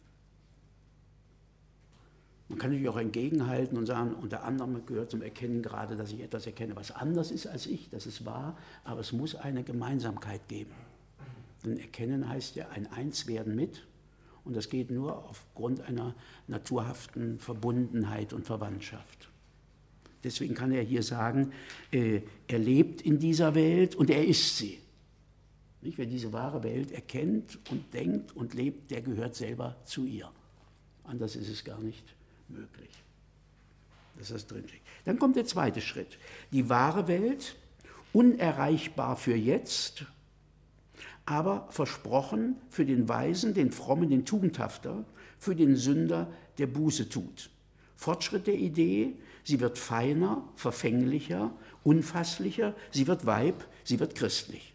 Man kann natürlich auch entgegenhalten und sagen, unter anderem gehört zum Erkennen gerade, dass ich etwas erkenne, was anders ist als ich, das ist wahr, aber es muss eine Gemeinsamkeit geben. Denn Erkennen heißt ja ein Einswerden mit und das geht nur aufgrund einer naturhaften Verbundenheit und Verwandtschaft. Deswegen kann er hier sagen, äh, er lebt in dieser Welt und er ist sie. Nicht? Wer diese wahre Welt erkennt und denkt und lebt, der gehört selber zu ihr. Anders ist es gar nicht möglich. Das ist drinsteckt. Dann kommt der zweite Schritt. Die wahre Welt, unerreichbar für jetzt, aber versprochen für den Weisen, den Frommen, den Tugendhafter, für den Sünder, der Buße tut. Fortschritt der Idee, sie wird feiner, verfänglicher, unfasslicher, sie wird Weib, sie wird christlich.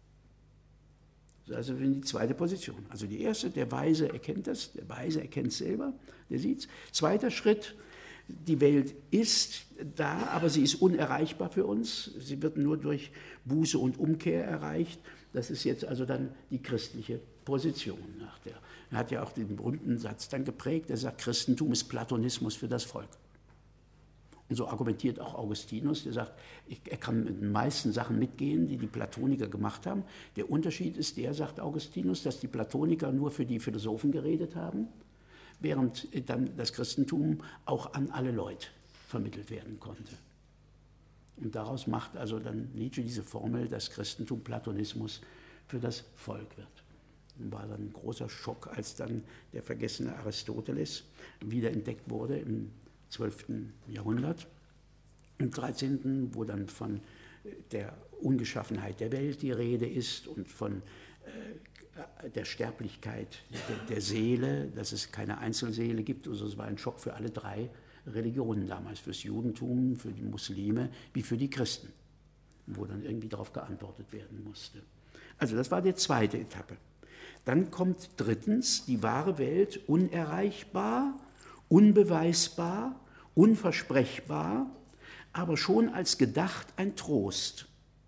Also die zweite Position. Also die erste, der Weise erkennt das, der Weise erkennt es selber, der sieht es. Zweiter Schritt, die Welt ist da, aber sie ist unerreichbar für uns. Sie wird nur durch Buße und Umkehr erreicht. Das ist jetzt also dann die christliche Position. Nach der, er hat ja auch den berühmten Satz dann geprägt, er sagt, Christentum ist Platonismus für das Volk. Und so argumentiert auch Augustinus, der sagt, er kann mit den meisten Sachen mitgehen, die die Platoniker gemacht haben. Der Unterschied ist der, sagt Augustinus, dass die Platoniker nur für die Philosophen geredet haben, während dann das Christentum auch an alle Leute vermittelt werden konnte. Und daraus macht also dann Nietzsche diese Formel, dass Christentum Platonismus für das Volk wird. Und war dann ein großer Schock, als dann der vergessene Aristoteles wiederentdeckt wurde im zwölften Jahrhundert, im dreizehnten, wo dann von der Ungeschaffenheit der Welt die Rede ist und von äh, der Sterblichkeit der, der Seele, dass es keine Einzelseele gibt. Also es war ein Schock für alle drei Religionen damals, fürs Judentum, für die Muslime, wie für die Christen, wo dann irgendwie darauf geantwortet werden musste. Also das war die zweite Etappe. Dann kommt drittens die wahre Welt, unerreichbar, unbeweisbar, unversprechbar, aber schon als gedacht ein Trost,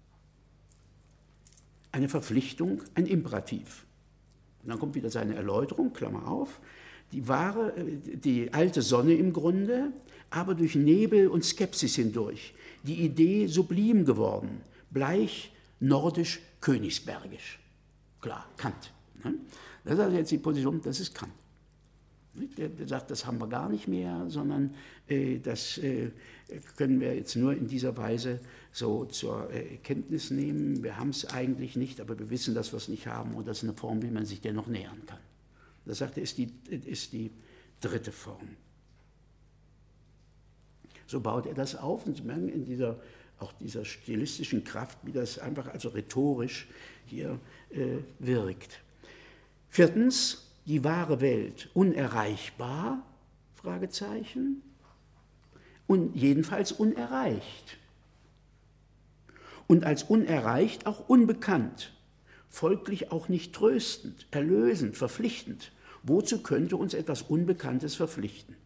eine Verpflichtung, ein Imperativ. Und dann kommt wieder seine Erläuterung, Klammer auf, die wahre, die alte Sonne im Grunde, aber durch Nebel und Skepsis hindurch, die Idee sublim geworden, bleich, nordisch, königsbergisch. Klar, Kant. Das ist also jetzt die Position, das ist Kant. Der, der sagt, das haben wir gar nicht mehr, sondern äh, das äh, können wir jetzt nur in dieser Weise so zur äh, Kenntnis nehmen. Wir haben es eigentlich nicht, aber wir wissen, dass wir es nicht haben und das ist eine Form, wie man sich der noch nähern kann. Das sagt er, ist die, ist die dritte Form. So baut er das auf und Sie merken in dieser, auch dieser stilistischen Kraft, wie das einfach also rhetorisch hier äh, wirkt. Viertens, die wahre Welt unerreichbar? Fragezeichen. Und jedenfalls unerreicht. Und als unerreicht auch unbekannt, folglich auch nicht tröstend, erlösend, verpflichtend. Wozu könnte uns etwas Unbekanntes verpflichten?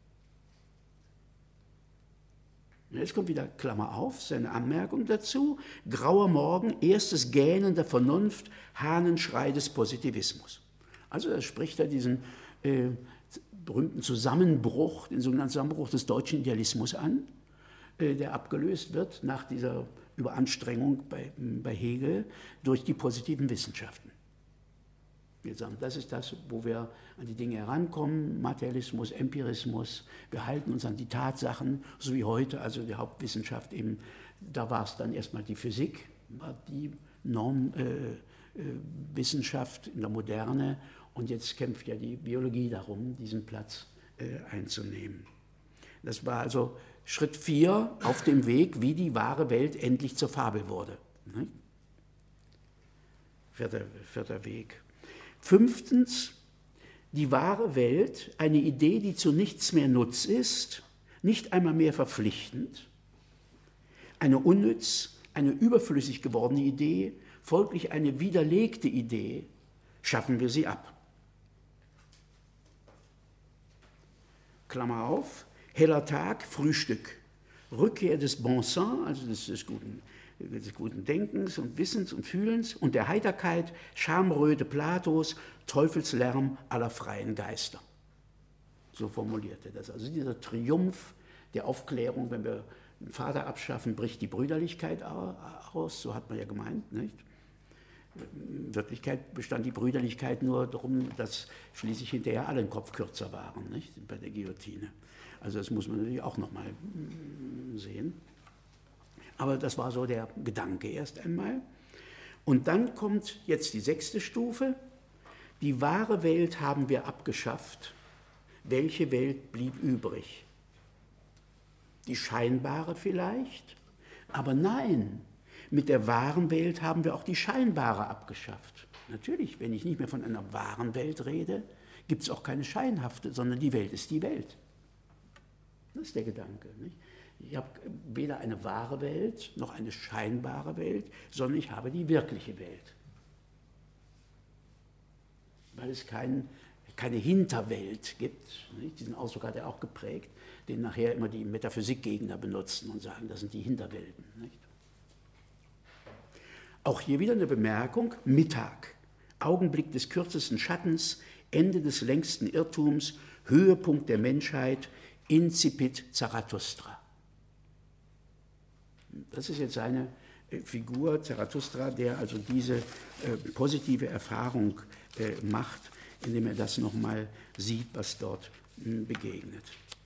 Jetzt kommt wieder Klammer auf, seine Anmerkung dazu. Grauer Morgen, erstes Gähnen der Vernunft, Hahnenschrei des Positivismus. Also er spricht da diesen äh, berühmten Zusammenbruch, den sogenannten Zusammenbruch des deutschen Idealismus an, äh, der abgelöst wird nach dieser Überanstrengung bei, bei Hegel durch die positiven Wissenschaften. Wir sagen, das ist das, wo wir an die Dinge herankommen, Materialismus, Empirismus, wir halten uns an die Tatsachen, so wie heute, also die Hauptwissenschaft eben, da war es dann erstmal die Physik, war die Normwissenschaft äh, äh, in der Moderne, und jetzt kämpft ja die Biologie darum, diesen Platz äh, einzunehmen. Das war also Schritt vier auf dem Weg, wie die wahre Welt endlich zur Fabel wurde. Ne? Vierter, vierter Weg. Fünftens, die wahre Welt, eine Idee, die zu nichts mehr Nutz ist, nicht einmal mehr verpflichtend, eine unnütz, eine überflüssig gewordene Idee, folglich eine widerlegte Idee, schaffen wir sie ab. Klammer auf, heller Tag, Frühstück, Rückkehr des Bon Sens, also des, des, guten, des guten Denkens und Wissens und Fühlens und der Heiterkeit, Schamröte Platos, Teufelslärm aller freien Geister. So formulierte das. Also dieser Triumph der Aufklärung, wenn wir den Vater abschaffen, bricht die Brüderlichkeit aus, so hat man ja gemeint, nicht? In Wirklichkeit bestand die Brüderlichkeit nur darum, dass schließlich hinterher alle einen Kopf kürzer waren, nicht? Bei der Guillotine. Also das muss man natürlich auch nochmal sehen. Aber das war so der Gedanke erst einmal. Und dann kommt jetzt die sechste Stufe. Die wahre Welt haben wir abgeschafft. Welche Welt blieb übrig? Die scheinbare vielleicht? Aber nein, mit der wahren Welt haben wir auch die scheinbare abgeschafft. Natürlich, wenn ich nicht mehr von einer wahren Welt rede, gibt es auch keine scheinhafte, sondern die Welt ist die Welt. Das ist der Gedanke. Nicht? Ich habe weder eine wahre Welt noch eine scheinbare Welt, sondern ich habe die wirkliche Welt. Weil es kein, keine Hinterwelt gibt. Nicht? Diesen Ausdruck hat er auch geprägt, den nachher immer die Metaphysikgegner benutzen und sagen, das sind die Hinterwelten. Nicht? Auch hier wieder eine Bemerkung, Mittag, Augenblick des kürzesten Schattens, Ende des längsten Irrtums, Höhepunkt der Menschheit, Incipit Zarathustra. Das ist jetzt eine Figur, Zarathustra, der also diese äh, positive Erfahrung äh, macht, indem er das nochmal sieht, was dort mh, begegnet.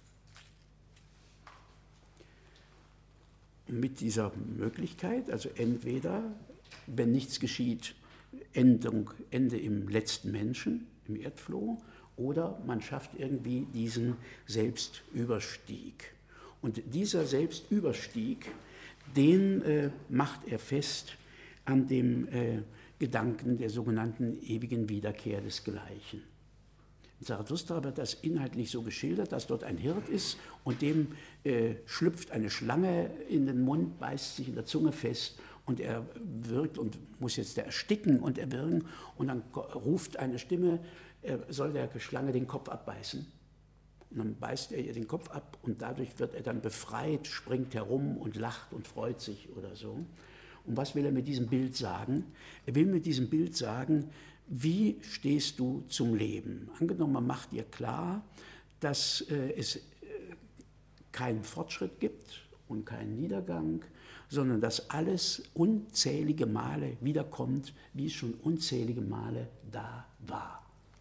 Und mit dieser Möglichkeit, also entweder, wenn nichts geschieht, Endung, Ende im letzten Menschen, im Erdfloh, oder man schafft irgendwie diesen Selbstüberstieg. Und dieser Selbstüberstieg, den äh, macht er fest an dem äh, Gedanken der sogenannten ewigen Wiederkehr des Gleichen. In Zarathustra wird das inhaltlich so geschildert, dass dort ein Hirt ist und dem äh, schlüpft eine Schlange in den Mund, beißt sich in der Zunge fest und er wirkt und muss jetzt da ersticken und erwürgen und dann ruft eine Stimme, er soll der Schlange den Kopf abbeißen. Und dann beißt er ihr den Kopf ab und dadurch wird er dann befreit, springt herum und lacht und freut sich oder so. Und was will er mit diesem Bild sagen? Er will mit diesem Bild sagen, wie stehst du zum Leben? Angenommen, man macht dir klar, dass äh, es äh, keinen Fortschritt gibt und keinen Niedergang, sondern dass alles unzählige Male wiederkommt, wie es schon unzählige Male da war.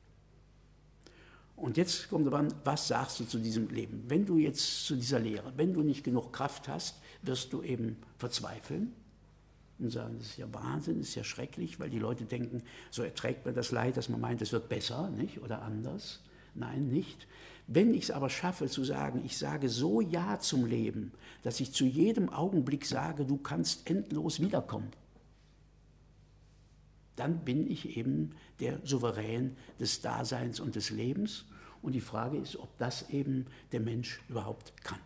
Und jetzt kommt aber an, was sagst du zu diesem Leben? Wenn du jetzt zu dieser Lehre, wenn du nicht genug Kraft hast, wirst du eben verzweifeln und sagen, das ist ja Wahnsinn, das ist ja schrecklich, weil die Leute denken, so erträgt man das Leid, dass man meint, es wird besser, nicht? Oder anders. Nein, nicht. Wenn ich es aber schaffe zu sagen, ich sage so Ja zum Leben, dass ich zu jedem Augenblick sage, du kannst endlos wiederkommen, dann bin ich eben der Souverän des Daseins und des Lebens. Und die Frage ist, ob das eben der Mensch überhaupt kann.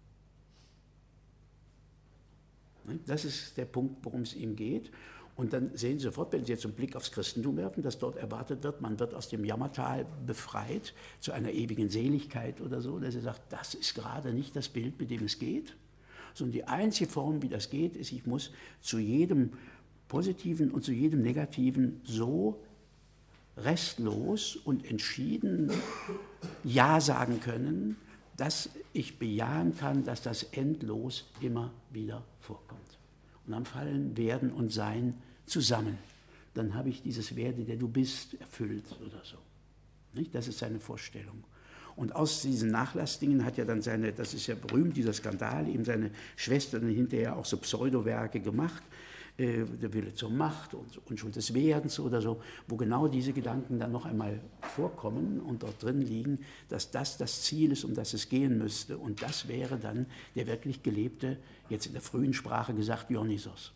Das ist der Punkt, worum es ihm geht. Und dann sehen Sie sofort, wenn Sie jetzt einen Blick aufs Christentum werfen, dass dort erwartet wird, man wird aus dem Jammertal befreit zu einer ewigen Seligkeit oder so, dass er sagt, das ist gerade nicht das Bild, mit dem es geht, sondern die einzige Form, wie das geht, ist, ich muss zu jedem Positiven und zu jedem Negativen so restlos und entschieden Ja sagen können, dass ich bejahen kann, dass das endlos immer wieder vorkommt. Und dann fallen Werden und Sein zusammen. Dann habe ich dieses Werde, der du bist, erfüllt oder so. Nicht? Das ist seine Vorstellung. Und aus diesen Nachlassdingen hat ja dann seine, das ist ja berühmt, dieser Skandal, eben seine Schwester dann hinterher auch so Pseudowerke gemacht, äh, der Wille zur Macht und Unschuld des Werdens oder so, wo genau diese Gedanken dann noch einmal vorkommen und dort drin liegen, dass das das Ziel ist, um das es gehen müsste. Und das wäre dann der wirklich gelebte, jetzt in der frühen Sprache gesagt, Dionysos.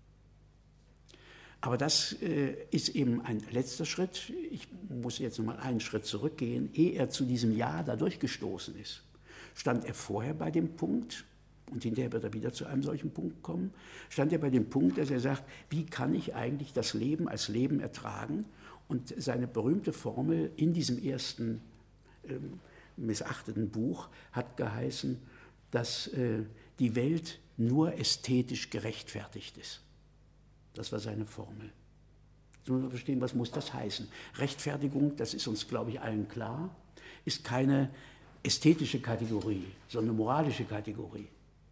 Aber das äh, ist eben ein letzter Schritt. Ich muss jetzt noch mal einen Schritt zurückgehen. Ehe er zu diesem Ja da durchgestoßen ist, stand er vorher bei dem Punkt, und hinterher wird er wieder zu einem solchen Punkt kommen, stand er bei dem Punkt, dass er sagt, wie kann ich eigentlich das Leben als Leben ertragen? Und seine berühmte Formel in diesem ersten äh, missachteten Buch hat geheißen, dass äh, die Welt nur ästhetisch gerechtfertigt ist. Das war seine Formel. Jetzt muss man verstehen, was muss das heißen? Rechtfertigung, das ist uns, glaube ich, allen klar, ist keine ästhetische Kategorie, sondern eine moralische Kategorie.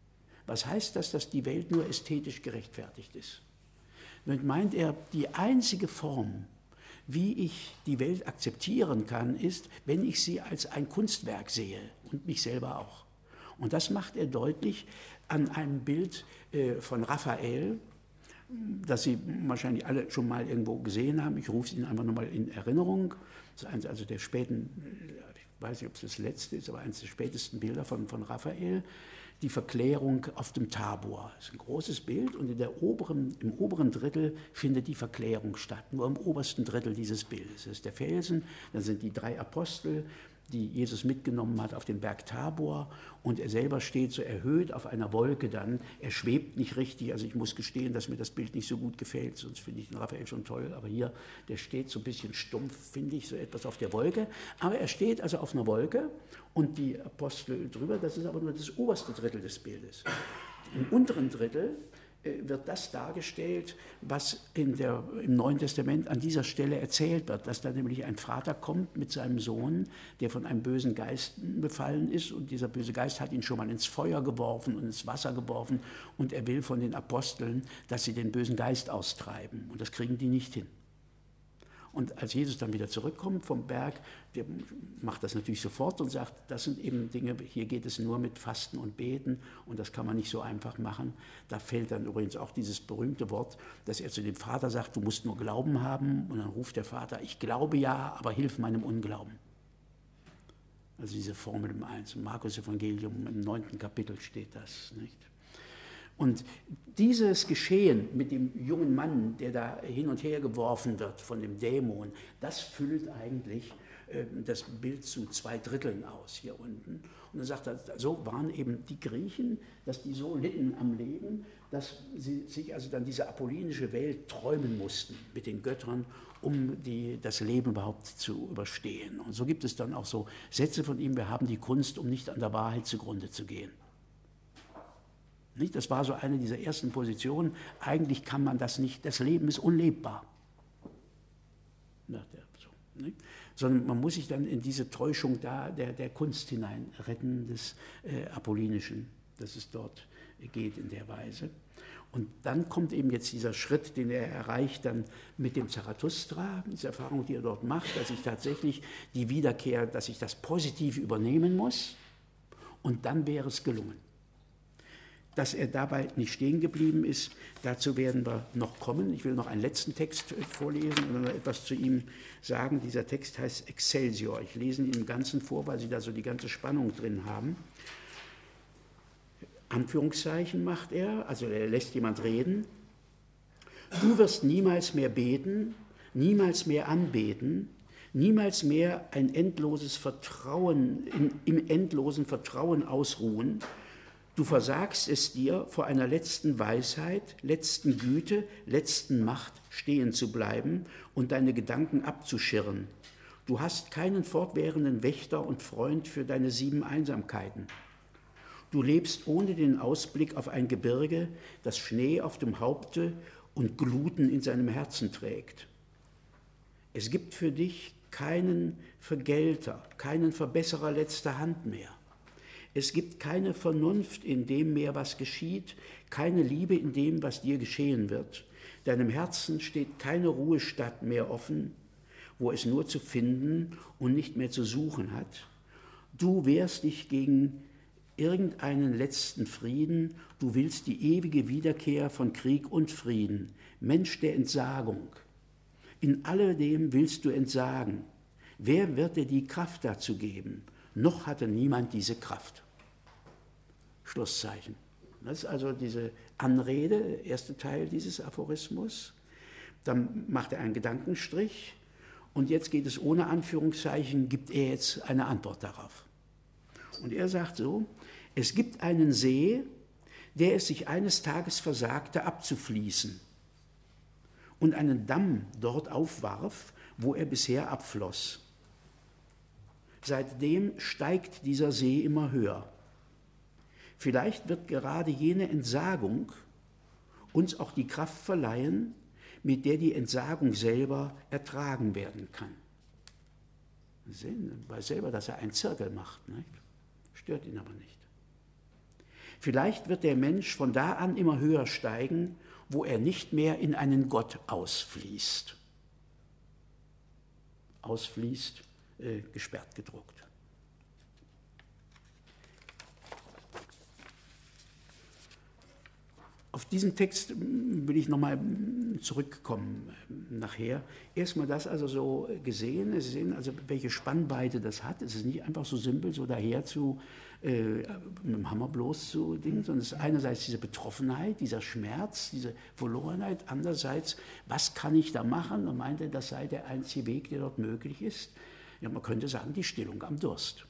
Was heißt das, dass die Welt nur ästhetisch gerechtfertigt ist? Damit meint er, die einzige Form, wie ich die Welt akzeptieren kann, ist, wenn ich sie als ein Kunstwerk sehe und mich selber auch. Und das macht er deutlich an einem Bild äh, von Raphael, das Sie wahrscheinlich alle schon mal irgendwo gesehen haben. Ich rufe es Ihnen einfach nochmal in Erinnerung. Das ist eines also der späten, ich weiß nicht, ob es das letzte ist, aber eines der spätesten Bilder von, von Raphael. Die Verklärung auf dem Tabor. Das ist ein großes Bild und in der oberen, im oberen Drittel findet die Verklärung statt. Nur im obersten Drittel dieses Bildes. Das ist der Felsen, dann sind die drei Apostel, die Jesus mitgenommen hat auf den Berg Tabor, und er selber steht so erhöht auf einer Wolke dann. Er schwebt nicht richtig, also ich muss gestehen, dass mir das Bild nicht so gut gefällt, sonst finde ich den Raphael schon toll, aber hier, der steht so ein bisschen stumpf, finde ich, so etwas auf der Wolke. Aber er steht also auf einer Wolke und die Apostel drüber, das ist aber nur das oberste Drittel des Bildes. Im unteren Drittel wird das dargestellt, was in der, im Neuen Testament an dieser Stelle erzählt wird, dass da nämlich ein Vater kommt mit seinem Sohn, der von einem bösen Geist befallen ist, und dieser böse Geist hat ihn schon mal ins Feuer geworfen und ins Wasser geworfen, und er will von den Aposteln, dass sie den bösen Geist austreiben, und das kriegen die nicht hin. Und als Jesus dann wieder zurückkommt vom Berg, der macht das natürlich sofort und sagt, das sind eben Dinge, hier geht es nur mit Fasten und Beten, und das kann man nicht so einfach machen. Da fällt dann übrigens auch dieses berühmte Wort, dass er zu dem Vater sagt, du musst nur Glauben haben, und dann ruft der Vater, ich glaube ja, aber hilf meinem Unglauben. Also diese Formel im eins, im Markus-Evangelium im neunten Kapitel steht das, nicht? Und dieses Geschehen mit dem jungen Mann, der da hin und her geworfen wird von dem Dämon, das füllt eigentlich äh, das Bild zu zwei Dritteln aus hier unten. Und dann sagt er, so waren eben die Griechen, dass die so litten am Leben, dass sie sich also dann diese apollinische Welt träumen mussten mit den Göttern, um die, das Leben überhaupt zu überstehen. Und so gibt es dann auch so Sätze von ihm, wir haben die Kunst, um nicht an der Wahrheit zugrunde zu gehen. Das war so eine dieser ersten Positionen. Eigentlich kann man das nicht, das Leben ist unlebbar. So, sondern man muss sich dann in diese Täuschung da der, der Kunst hinein retten, des äh, Apollinischen, dass es dort geht in der Weise. Und dann kommt eben jetzt dieser Schritt, den er erreicht dann mit dem Zarathustra, diese Erfahrung, die er dort macht, dass ich tatsächlich die Wiederkehr, dass ich das positiv übernehmen muss, und dann wäre es gelungen. Dass er dabei nicht stehen geblieben ist, dazu werden wir noch kommen. Ich will noch einen letzten Text vorlesen und noch etwas zu ihm sagen. Dieser Text heißt Excelsior. Ich lese ihn im Ganzen vor, weil Sie da so die ganze Spannung drin haben. Anführungszeichen macht er, also er lässt jemand reden. Du wirst niemals mehr beten, niemals mehr anbeten, niemals mehr ein endloses Vertrauen, in, im endlosen Vertrauen ausruhen. Du versagst es dir, vor einer letzten Weisheit, letzten Güte, letzten Macht stehen zu bleiben und deine Gedanken abzuschirren. Du hast keinen fortwährenden Wächter und Freund für deine sieben Einsamkeiten. Du lebst ohne den Ausblick auf ein Gebirge, das Schnee auf dem Haupte und Gluten in seinem Herzen trägt. Es gibt für dich keinen Vergelter, keinen Verbesserer letzter Hand mehr. Es gibt keine Vernunft in dem mehr, was geschieht, keine Liebe in dem, was dir geschehen wird. Deinem Herzen steht keine Ruhestatt mehr offen, wo es nur zu finden und nicht mehr zu suchen hat. Du wehrst dich gegen irgendeinen letzten Frieden, du willst die ewige Wiederkehr von Krieg und Frieden, Mensch der Entsagung. In alledem willst du entsagen. Wer wird dir die Kraft dazu geben? Noch hatte niemand diese Kraft. Schlusszeichen. Das ist also diese Anrede, der erste Teil dieses Aphorismus. Dann macht er einen Gedankenstrich und jetzt geht es ohne Anführungszeichen, gibt er jetzt eine Antwort darauf. Und er sagt so, es gibt einen See, der es sich eines Tages versagte, abzufließen und einen Damm dort aufwarf, wo er bisher abfloss. Seitdem steigt dieser See immer höher. Vielleicht wird gerade jene Entsagung uns auch die Kraft verleihen, mit der die Entsagung selber ertragen werden kann. Sie sehen, weiß selber, dass er einen Zirkel macht, nicht? Stört ihn aber nicht. Vielleicht wird der Mensch von da an immer höher steigen, wo er nicht mehr in einen Gott ausfließt. Ausfließt, äh, gesperrt gedruckt. Auf diesen Text will ich nochmal zurückkommen nachher. Erstmal das also so gesehen, Sie sehen also, welche Spannweite das hat. Es ist nicht einfach so simpel, so daher zu, äh, mit dem Hammer bloß zu dingen, sondern es ist einerseits diese Betroffenheit, dieser Schmerz, diese Verlorenheit, andererseits, was kann ich da machen? Und meinte, das sei der einzige Weg, der dort möglich ist. Ja, man könnte sagen, die Stillung am Durst.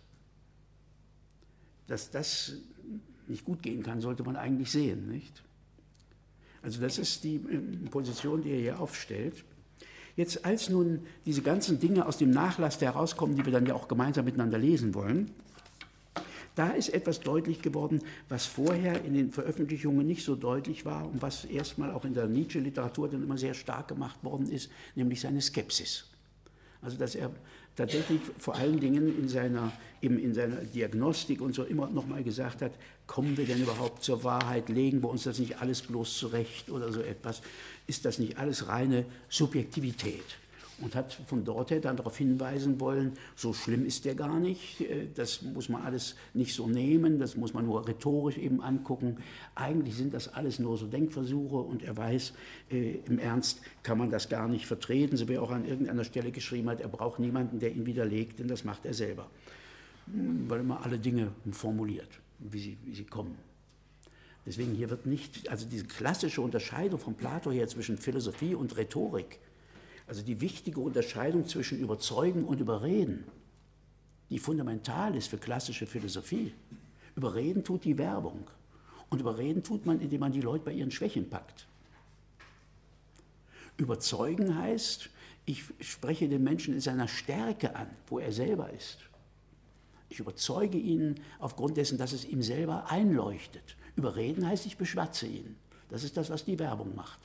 Dass das nicht gut gehen kann, sollte man eigentlich sehen, nicht? Also das ist die Position, die er hier aufstellt. Jetzt, als nun diese ganzen Dinge aus dem Nachlass herauskommen, die wir dann ja auch gemeinsam miteinander lesen wollen, da ist etwas deutlich geworden, was vorher in den Veröffentlichungen nicht so deutlich war und was erstmal auch in der Nietzsche-Literatur dann immer sehr stark gemacht worden ist, nämlich seine Skepsis. Also dass er tatsächlich vor allen Dingen in seiner, eben in seiner Diagnostik und so immer noch mal gesagt hat, kommen wir denn überhaupt zur Wahrheit, legen wir uns das nicht alles bloß zurecht oder so etwas, ist das nicht alles reine Subjektivität? Und hat von dort her dann darauf hinweisen wollen, so schlimm ist der gar nicht, das muss man alles nicht so nehmen, das muss man nur rhetorisch eben angucken. Eigentlich sind das alles nur so Denkversuche und er weiß, äh, im Ernst kann man das gar nicht vertreten, so wie er auch an irgendeiner Stelle geschrieben hat, er braucht niemanden, der ihn widerlegt, denn das macht er selber. Weil immer alle Dinge formuliert, wie sie, wie sie kommen. Deswegen hier wird nicht, also diese klassische Unterscheidung von Plato her zwischen Philosophie und Rhetorik, also die wichtige Unterscheidung zwischen Überzeugen und Überreden, die fundamental ist für klassische Philosophie. Überreden tut die Werbung. Und überreden tut man, indem man die Leute bei ihren Schwächen packt. Überzeugen heißt, ich spreche den Menschen in seiner Stärke an, wo er selber ist. Ich überzeuge ihn aufgrund dessen, dass es ihm selber einleuchtet. Überreden heißt, ich beschwatze ihn. Das ist das, was die Werbung macht.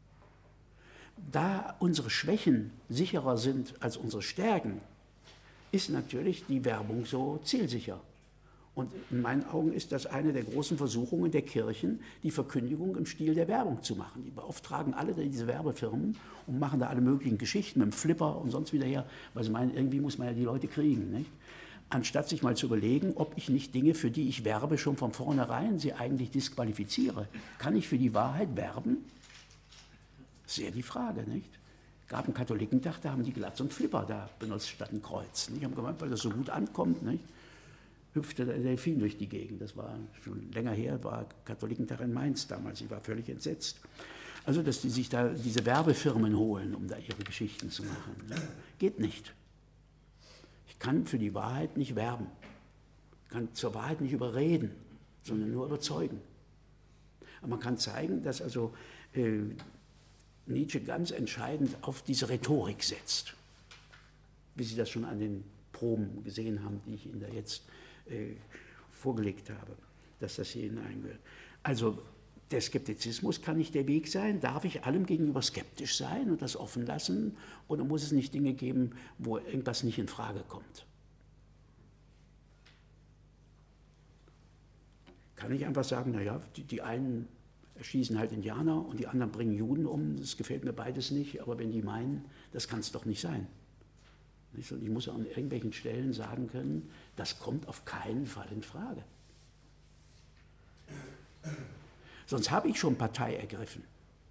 Da unsere Schwächen sicherer sind als unsere Stärken, ist natürlich die Werbung so zielsicher. Und in meinen Augen ist das eine der großen Versuchungen der Kirchen, die Verkündigung im Stil der Werbung zu machen. Die beauftragen alle diese Werbefirmen und machen da alle möglichen Geschichten mit dem Flipper und sonst wieder her, weil sie meinen, irgendwie muss man ja die Leute kriegen, nicht? Anstatt sich mal zu überlegen, ob ich nicht Dinge, für die ich werbe, schon von vornherein sie eigentlich disqualifiziere. Kann ich für die Wahrheit werben? Das ist ja die Frage, nicht? Es gab einen Katholikentag, da haben die glatt so einen Flipper da benutzt statt ein Kreuz. Ich habe gemeint, weil das so gut ankommt, nicht? Hüpfte der Delfin durch die Gegend. Das war schon länger her, war Katholikentag in Mainz damals. Ich war völlig entsetzt. Also, dass die sich da diese Werbefirmen holen, um da ihre Geschichten zu machen. Geht nicht. Ich kann für die Wahrheit nicht werben. Ich kann zur Wahrheit nicht überreden, sondern nur überzeugen. Aber man kann zeigen, dass also äh, Nietzsche ganz entscheidend auf diese Rhetorik setzt. Wie Sie das schon an den Proben gesehen haben, die ich Ihnen da jetzt äh, vorgelegt habe, dass das hier hineingehört. Also der Skeptizismus kann nicht der Weg sein. Darf ich allem gegenüber skeptisch sein und das offen lassen? Oder muss es nicht Dinge geben, wo irgendwas nicht in Frage kommt? Kann ich einfach sagen, naja, die, die einen erschießen halt Indianer und die anderen bringen Juden um, das gefällt mir beides nicht, aber wenn die meinen, das kann es doch nicht sein. Und ich muss an irgendwelchen Stellen sagen können, das kommt auf keinen Fall in Frage. Sonst habe ich schon Partei ergriffen.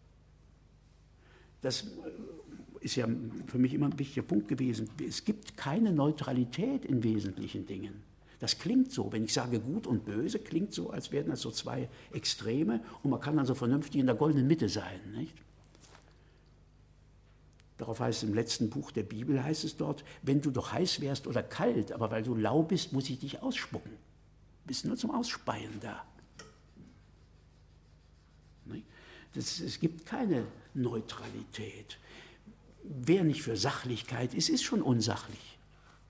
Das ist ja für mich immer ein wichtiger Punkt gewesen. Es gibt keine Neutralität in wesentlichen Dingen. Das klingt so, wenn ich sage gut und böse, klingt so, als wären das so zwei Extreme und man kann dann so vernünftig in der goldenen Mitte sein, nicht? Darauf heißt es im letzten Buch der Bibel, heißt es dort, wenn du doch heiß wärst oder kalt, aber weil du lau bist, muss ich dich ausspucken. Du bist nur zum Ausspeien da. Das, es gibt keine Neutralität. Wer nicht für Sachlichkeit ist, ist schon unsachlich.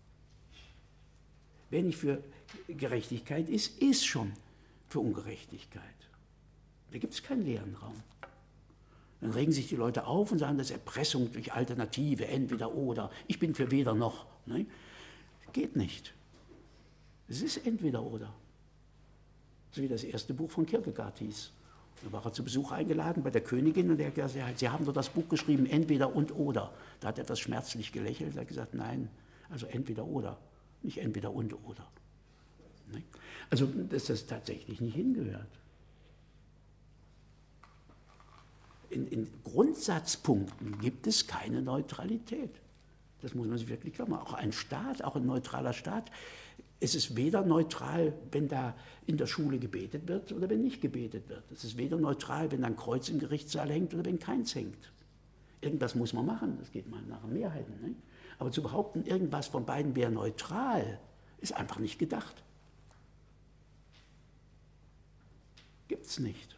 Wer nicht für Gerechtigkeit ist, ist schon für Ungerechtigkeit. Da gibt es keinen leeren Raum. Dann regen sich die Leute auf und sagen, das ist Erpressung durch Alternative, entweder oder. Ich bin für weder noch. Ne? Geht nicht. Es ist entweder oder. So wie das erste Buch von Kierkegaard hieß. Da war er zu Besuch eingeladen bei der Königin und er hat gesagt, Sie haben doch das Buch geschrieben, entweder und oder. Da hat er etwas schmerzlich gelächelt und hat gesagt, nein, also entweder oder, nicht entweder und oder. Ne? Also, dass das tatsächlich nicht hingehört. In, in Grundsatzpunkten gibt es keine Neutralität. Das muss man sich wirklich klar machen. Auch ein Staat, auch ein neutraler Staat, es ist weder neutral, wenn da in der Schule gebetet wird oder wenn nicht gebetet wird. Es ist weder neutral, wenn da ein Kreuz im Gerichtssaal hängt oder wenn keins hängt. Irgendwas muss man machen, das geht mal nach Mehrheiten. Ne? Aber zu behaupten, irgendwas von beiden wäre neutral, ist einfach nicht gedacht. Gibt es nicht.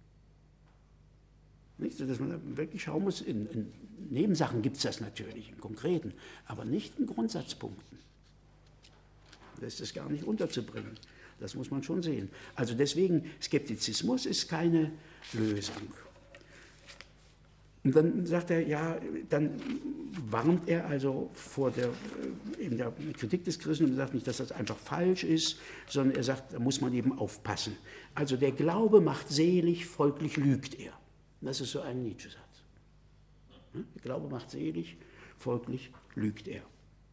Nicht, dass man wirklich schauen muss, in, in Nebensachen gibt es das natürlich, in konkreten, aber nicht in Grundsatzpunkten. Da ist das gar nicht unterzubringen. Das muss man schon sehen. Also deswegen, Skeptizismus ist keine Lösung. Und dann sagt er, ja, dann warnt er also vor der, in der Kritik des Christen und sagt nicht, dass das einfach falsch ist, sondern er sagt, da muss man eben aufpassen. Also der Glaube macht selig, folglich lügt er. Das ist so ein Nietzsche-Satz. Der Glaube macht selig, folglich lügt er.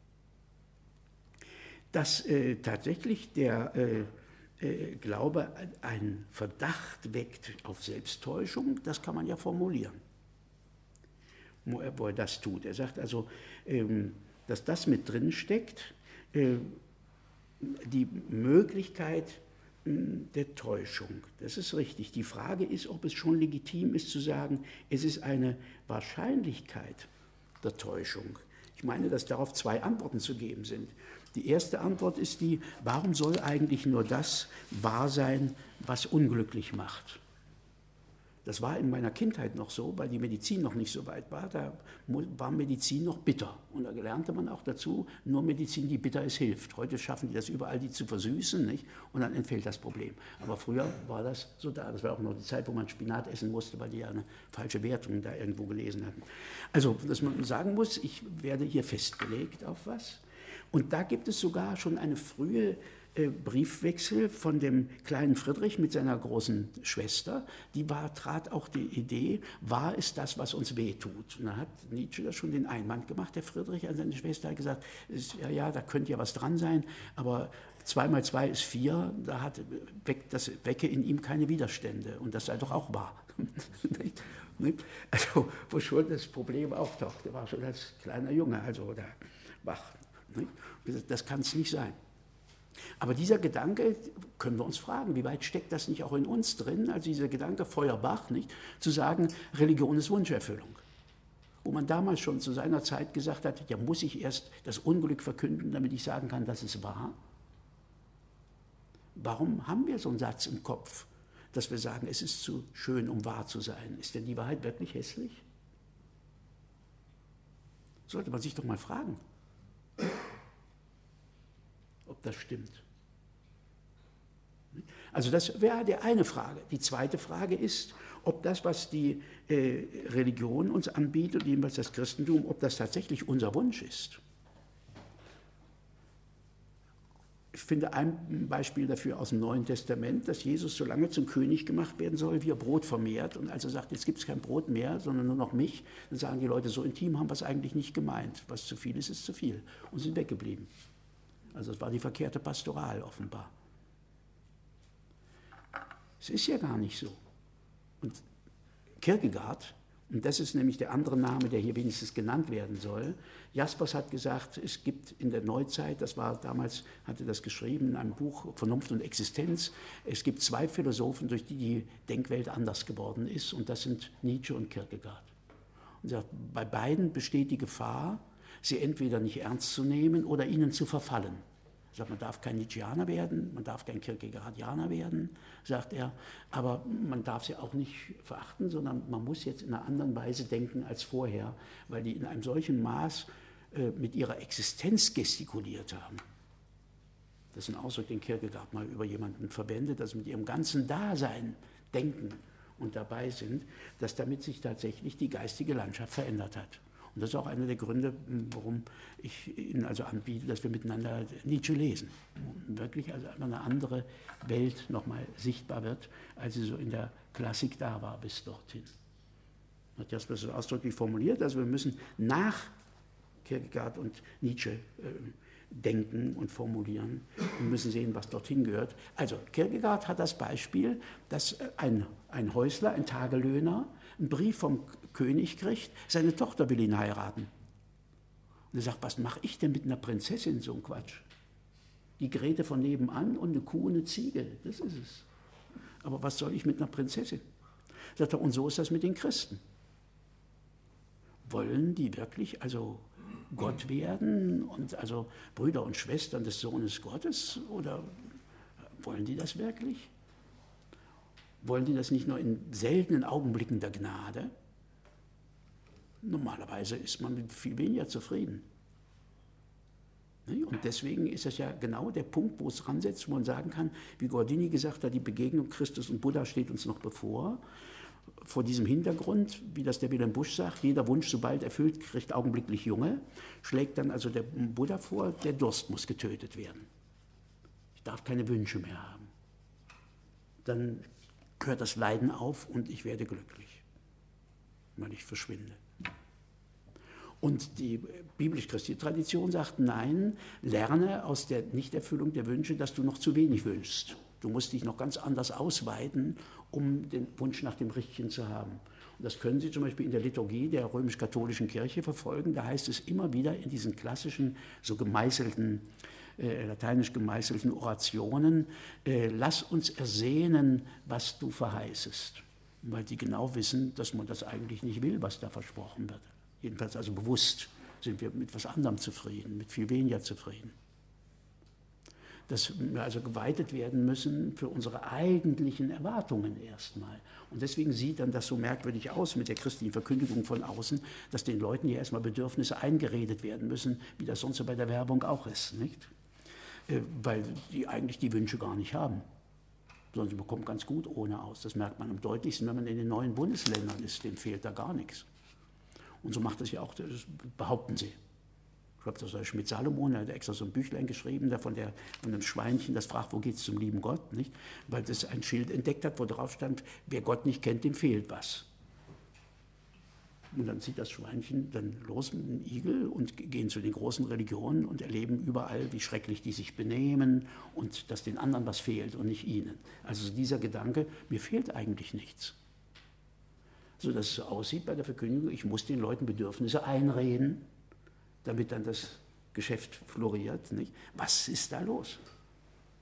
Dass äh, tatsächlich der äh, äh, Glaube einen Verdacht weckt auf Selbsttäuschung, das kann man ja formulieren, wo er, wo er das tut. Er sagt also, ähm, dass das mit drin steckt, äh, die Möglichkeit der Täuschung. Das ist richtig. Die Frage ist, ob es schon legitim ist zu sagen, es ist eine Wahrscheinlichkeit der Täuschung. Ich meine, dass darauf zwei Antworten zu geben sind. Die erste Antwort ist die, warum soll eigentlich nur das wahr sein, was unglücklich macht? Das war in meiner Kindheit noch so, weil die Medizin noch nicht so weit war. Da war Medizin noch bitter. Und da lernte man auch dazu, nur Medizin, die bitter ist, hilft. Heute schaffen die das überall, die zu versüßen, nicht? Und dann entfällt das Problem. Aber früher war das so da. Das war auch noch die Zeit, wo man Spinat essen musste, weil die ja eine falsche Wertung da irgendwo gelesen hatten. Also, dass man sagen muss, ich werde hier festgelegt auf was. Und da gibt es sogar schon eine frühe Briefwechsel von dem kleinen Friedrich mit seiner großen Schwester, die war, trat auch die Idee, wahr ist das, was uns wehtut. Und da hat Nietzsche da schon den Einwand gemacht, der Friedrich an seine Schwester hat gesagt, ist, ja, ja, da könnte ja was dran sein, aber zwei mal zwei ist vier, da hat, weckt das wecke in ihm keine Widerstände und das sei doch auch wahr. Also, wo schon das Problem auftaucht, der war schon als kleiner Junge, also da wach. Das kann es nicht sein. Aber dieser Gedanke, können wir uns fragen, wie weit steckt das nicht auch in uns drin, also dieser Gedanke Feuerbach, nicht, zu sagen, Religion ist Wunscherfüllung. Wo man damals schon zu seiner Zeit gesagt hat, ja, muss ich erst das Unglück verkünden, damit ich sagen kann, dass es wahr. Warum haben wir so einen Satz im Kopf, dass wir sagen, es ist zu schön, um wahr zu sein? Ist denn die Wahrheit wirklich hässlich? Sollte man sich doch mal fragen, ob das stimmt. Also das wäre die eine Frage. Die zweite Frage ist, ob das, was die äh, Religion uns anbietet und jedenfalls das Christentum, ob das tatsächlich unser Wunsch ist. Ich finde ein Beispiel dafür aus dem Neuen Testament, dass Jesus so lange zum König gemacht werden soll, wie er Brot vermehrt. Und als er sagt, jetzt gibt es kein Brot mehr, sondern nur noch mich, dann sagen die Leute, so intim haben wir es eigentlich nicht gemeint. Was zu viel ist, ist zu viel. Und sind weggeblieben. Also es war die verkehrte Pastoral offenbar. Es ist ja gar nicht so. Und Kierkegaard, und das ist nämlich der andere Name, der hier wenigstens genannt werden soll, Jaspers hat gesagt, es gibt in der Neuzeit, das war damals, hatte das geschrieben in einem Buch Vernunft und Existenz, es gibt zwei Philosophen, durch die die Denkwelt anders geworden ist, und das sind Nietzsche und Kierkegaard. Und er sagt, bei beiden besteht die Gefahr, sie entweder nicht ernst zu nehmen oder ihnen zu verfallen. Er sagt, man darf kein Nietzscheaner werden, man darf kein Kierkegaardianer werden, sagt er, aber man darf sie auch nicht verachten, sondern man muss jetzt in einer anderen Weise denken als vorher, weil die in einem solchen Maß äh, mit ihrer Existenz gestikuliert haben. Das ist ein Ausdruck, den Kierkegaard mal über jemanden verwendet, dass sie mit ihrem ganzen Dasein denken und dabei sind, dass damit sich tatsächlich die geistige Landschaft verändert hat. Und das ist auch einer der Gründe, warum ich Ihnen also anbiete, dass wir miteinander Nietzsche lesen. Und wirklich also eine andere Welt nochmal sichtbar wird, als sie so in der Klassik da war bis dorthin. Hat Jaspers das ausdrücklich formuliert, also wir müssen nach Kierkegaard und Nietzsche äh, denken und formulieren und müssen sehen, was dorthin gehört. Also Kierkegaard hat das Beispiel, dass ein, ein Häusler, ein Tagelöhner, einen Brief vom König kriegt, seine Tochter will ihn heiraten. Und er sagt, was mache ich denn mit einer Prinzessin, so ein Quatsch? Die Grete von nebenan und eine Kuh und eine Ziege, das ist es. Aber was soll ich mit einer Prinzessin? Sagt er, und so ist das mit den Christen. Wollen die wirklich also Gott werden und also Brüder und Schwestern des Sohnes Gottes, oder wollen die das wirklich? Wollen die das nicht nur in seltenen Augenblicken der Gnade? Normalerweise ist man mit viel weniger zufrieden. Und deswegen ist das ja genau der Punkt, wo es ransetzt, wo man sagen kann, wie Guardini gesagt hat, die Begegnung Christus und Buddha steht uns noch bevor. Vor diesem Hintergrund, wie das der Wilhelm Busch sagt, jeder Wunsch, sobald erfüllt, kriegt augenblicklich Junge, schlägt dann also der Buddha vor, der Durst muss getötet werden. Ich darf keine Wünsche mehr haben. Dann hört das Leiden auf und ich werde glücklich, weil ich verschwinde. Und die biblisch-christliche Tradition sagt, nein, lerne aus der Nichterfüllung der Wünsche, dass du noch zu wenig wünschst. Du musst dich noch ganz anders ausweiten, um den Wunsch nach dem Richtigen zu haben. Und das können Sie zum Beispiel in der Liturgie der römisch-katholischen Kirche verfolgen. Da heißt es immer wieder in diesen klassischen, so gemeißelten, äh, lateinisch gemeißelten Orationen, äh, lass uns ersehnen, was du verheißest. Weil die genau wissen, dass man das eigentlich nicht will, was da versprochen wird. Jedenfalls also bewusst sind wir mit etwas anderem zufrieden, mit viel weniger zufrieden. Dass wir also geweitet werden müssen für unsere eigentlichen Erwartungen erstmal. Und deswegen sieht dann das so merkwürdig aus mit der christlichen Verkündigung von außen, dass den Leuten hier erstmal Bedürfnisse eingeredet werden müssen, wie das sonst so bei der Werbung auch ist, nicht? Weil die eigentlich die Wünsche gar nicht haben. Sondern sie bekommen ganz gut ohne aus. Das merkt man am deutlichsten, wenn man in den neuen Bundesländern ist, denen fehlt da gar nichts. Und so macht das ja auch, das behaupten sie. Ich glaube, das war Schmidt-Salomon, der hat extra so ein Büchlein geschrieben, der von, der, von einem Schweinchen, das fragt, wo geht's zum lieben Gott, nicht? Weil das ein Schild entdeckt hat, wo drauf stand, wer Gott nicht kennt, dem fehlt was. Und dann zieht das Schweinchen dann los mit dem Igel und gehen zu den großen Religionen und erleben überall, wie schrecklich die sich benehmen und dass den anderen was fehlt und nicht ihnen. Also dieser Gedanke, mir fehlt eigentlich nichts. So dass es so aussieht bei der Verkündigung, ich muss den Leuten Bedürfnisse einreden, damit dann das Geschäft floriert. Nicht? Was ist da los?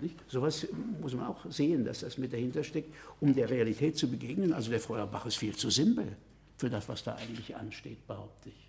Nicht? Sowas muss man auch sehen, dass das mit dahinter steckt, um der Realität zu begegnen. Also der Feuerbach ist viel zu simpel für das, was da eigentlich ansteht, behaupte ich.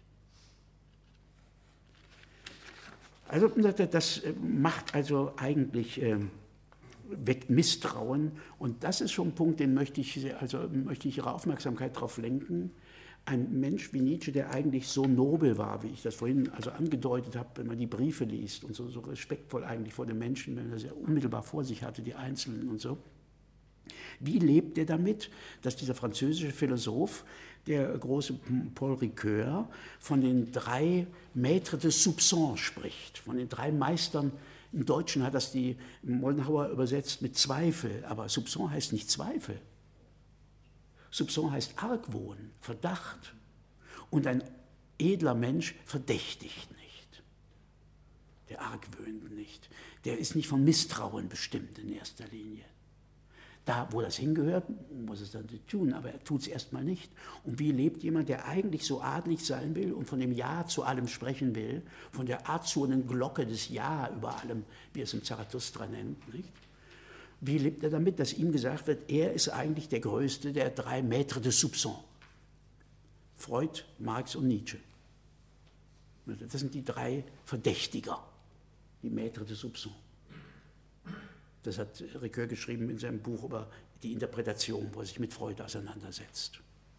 Also das macht also eigentlich, äh, weckt Misstrauen, und das ist schon ein Punkt, den möchte ich, also möchte ich Ihre Aufmerksamkeit darauf lenken. Ein Mensch wie Nietzsche, der eigentlich so nobel war, wie ich das vorhin also angedeutet habe, wenn man die Briefe liest und so, so respektvoll eigentlich vor den Menschen, wenn er sie unmittelbar vor sich hatte, die Einzelnen und so. Wie lebt er damit, dass dieser französische Philosoph, der große Paul Ricoeur, von den drei Maîtres de Soupçon spricht, von den drei Meistern? Im Deutschen hat das die Mollenhauer übersetzt mit Zweifel, aber Soupçon heißt nicht Zweifel. Soupçon heißt Argwohn, Verdacht. Und ein edler Mensch verdächtigt nicht. Der argwöhnt nicht. Der ist nicht von Misstrauen bestimmt in erster Linie. Da, wo das hingehört, muss es dann tun, aber er tut es erstmal nicht. Und wie lebt jemand, der eigentlich so adlig sein will und von dem Ja zu allem sprechen will, von der azurnen Glocke des Ja über allem, wie es im Zarathustra nennt, nicht? Wie lebt er damit, dass ihm gesagt wird, er ist eigentlich der größte der drei Maîtres de Soupçon? Freud, Marx und Nietzsche. Das sind die drei Verdächtiger, die Maîtres de Soupçon. Das hat Ricoeur geschrieben in seinem Buch über die Interpretation, wo er sich mit Freud auseinandersetzt.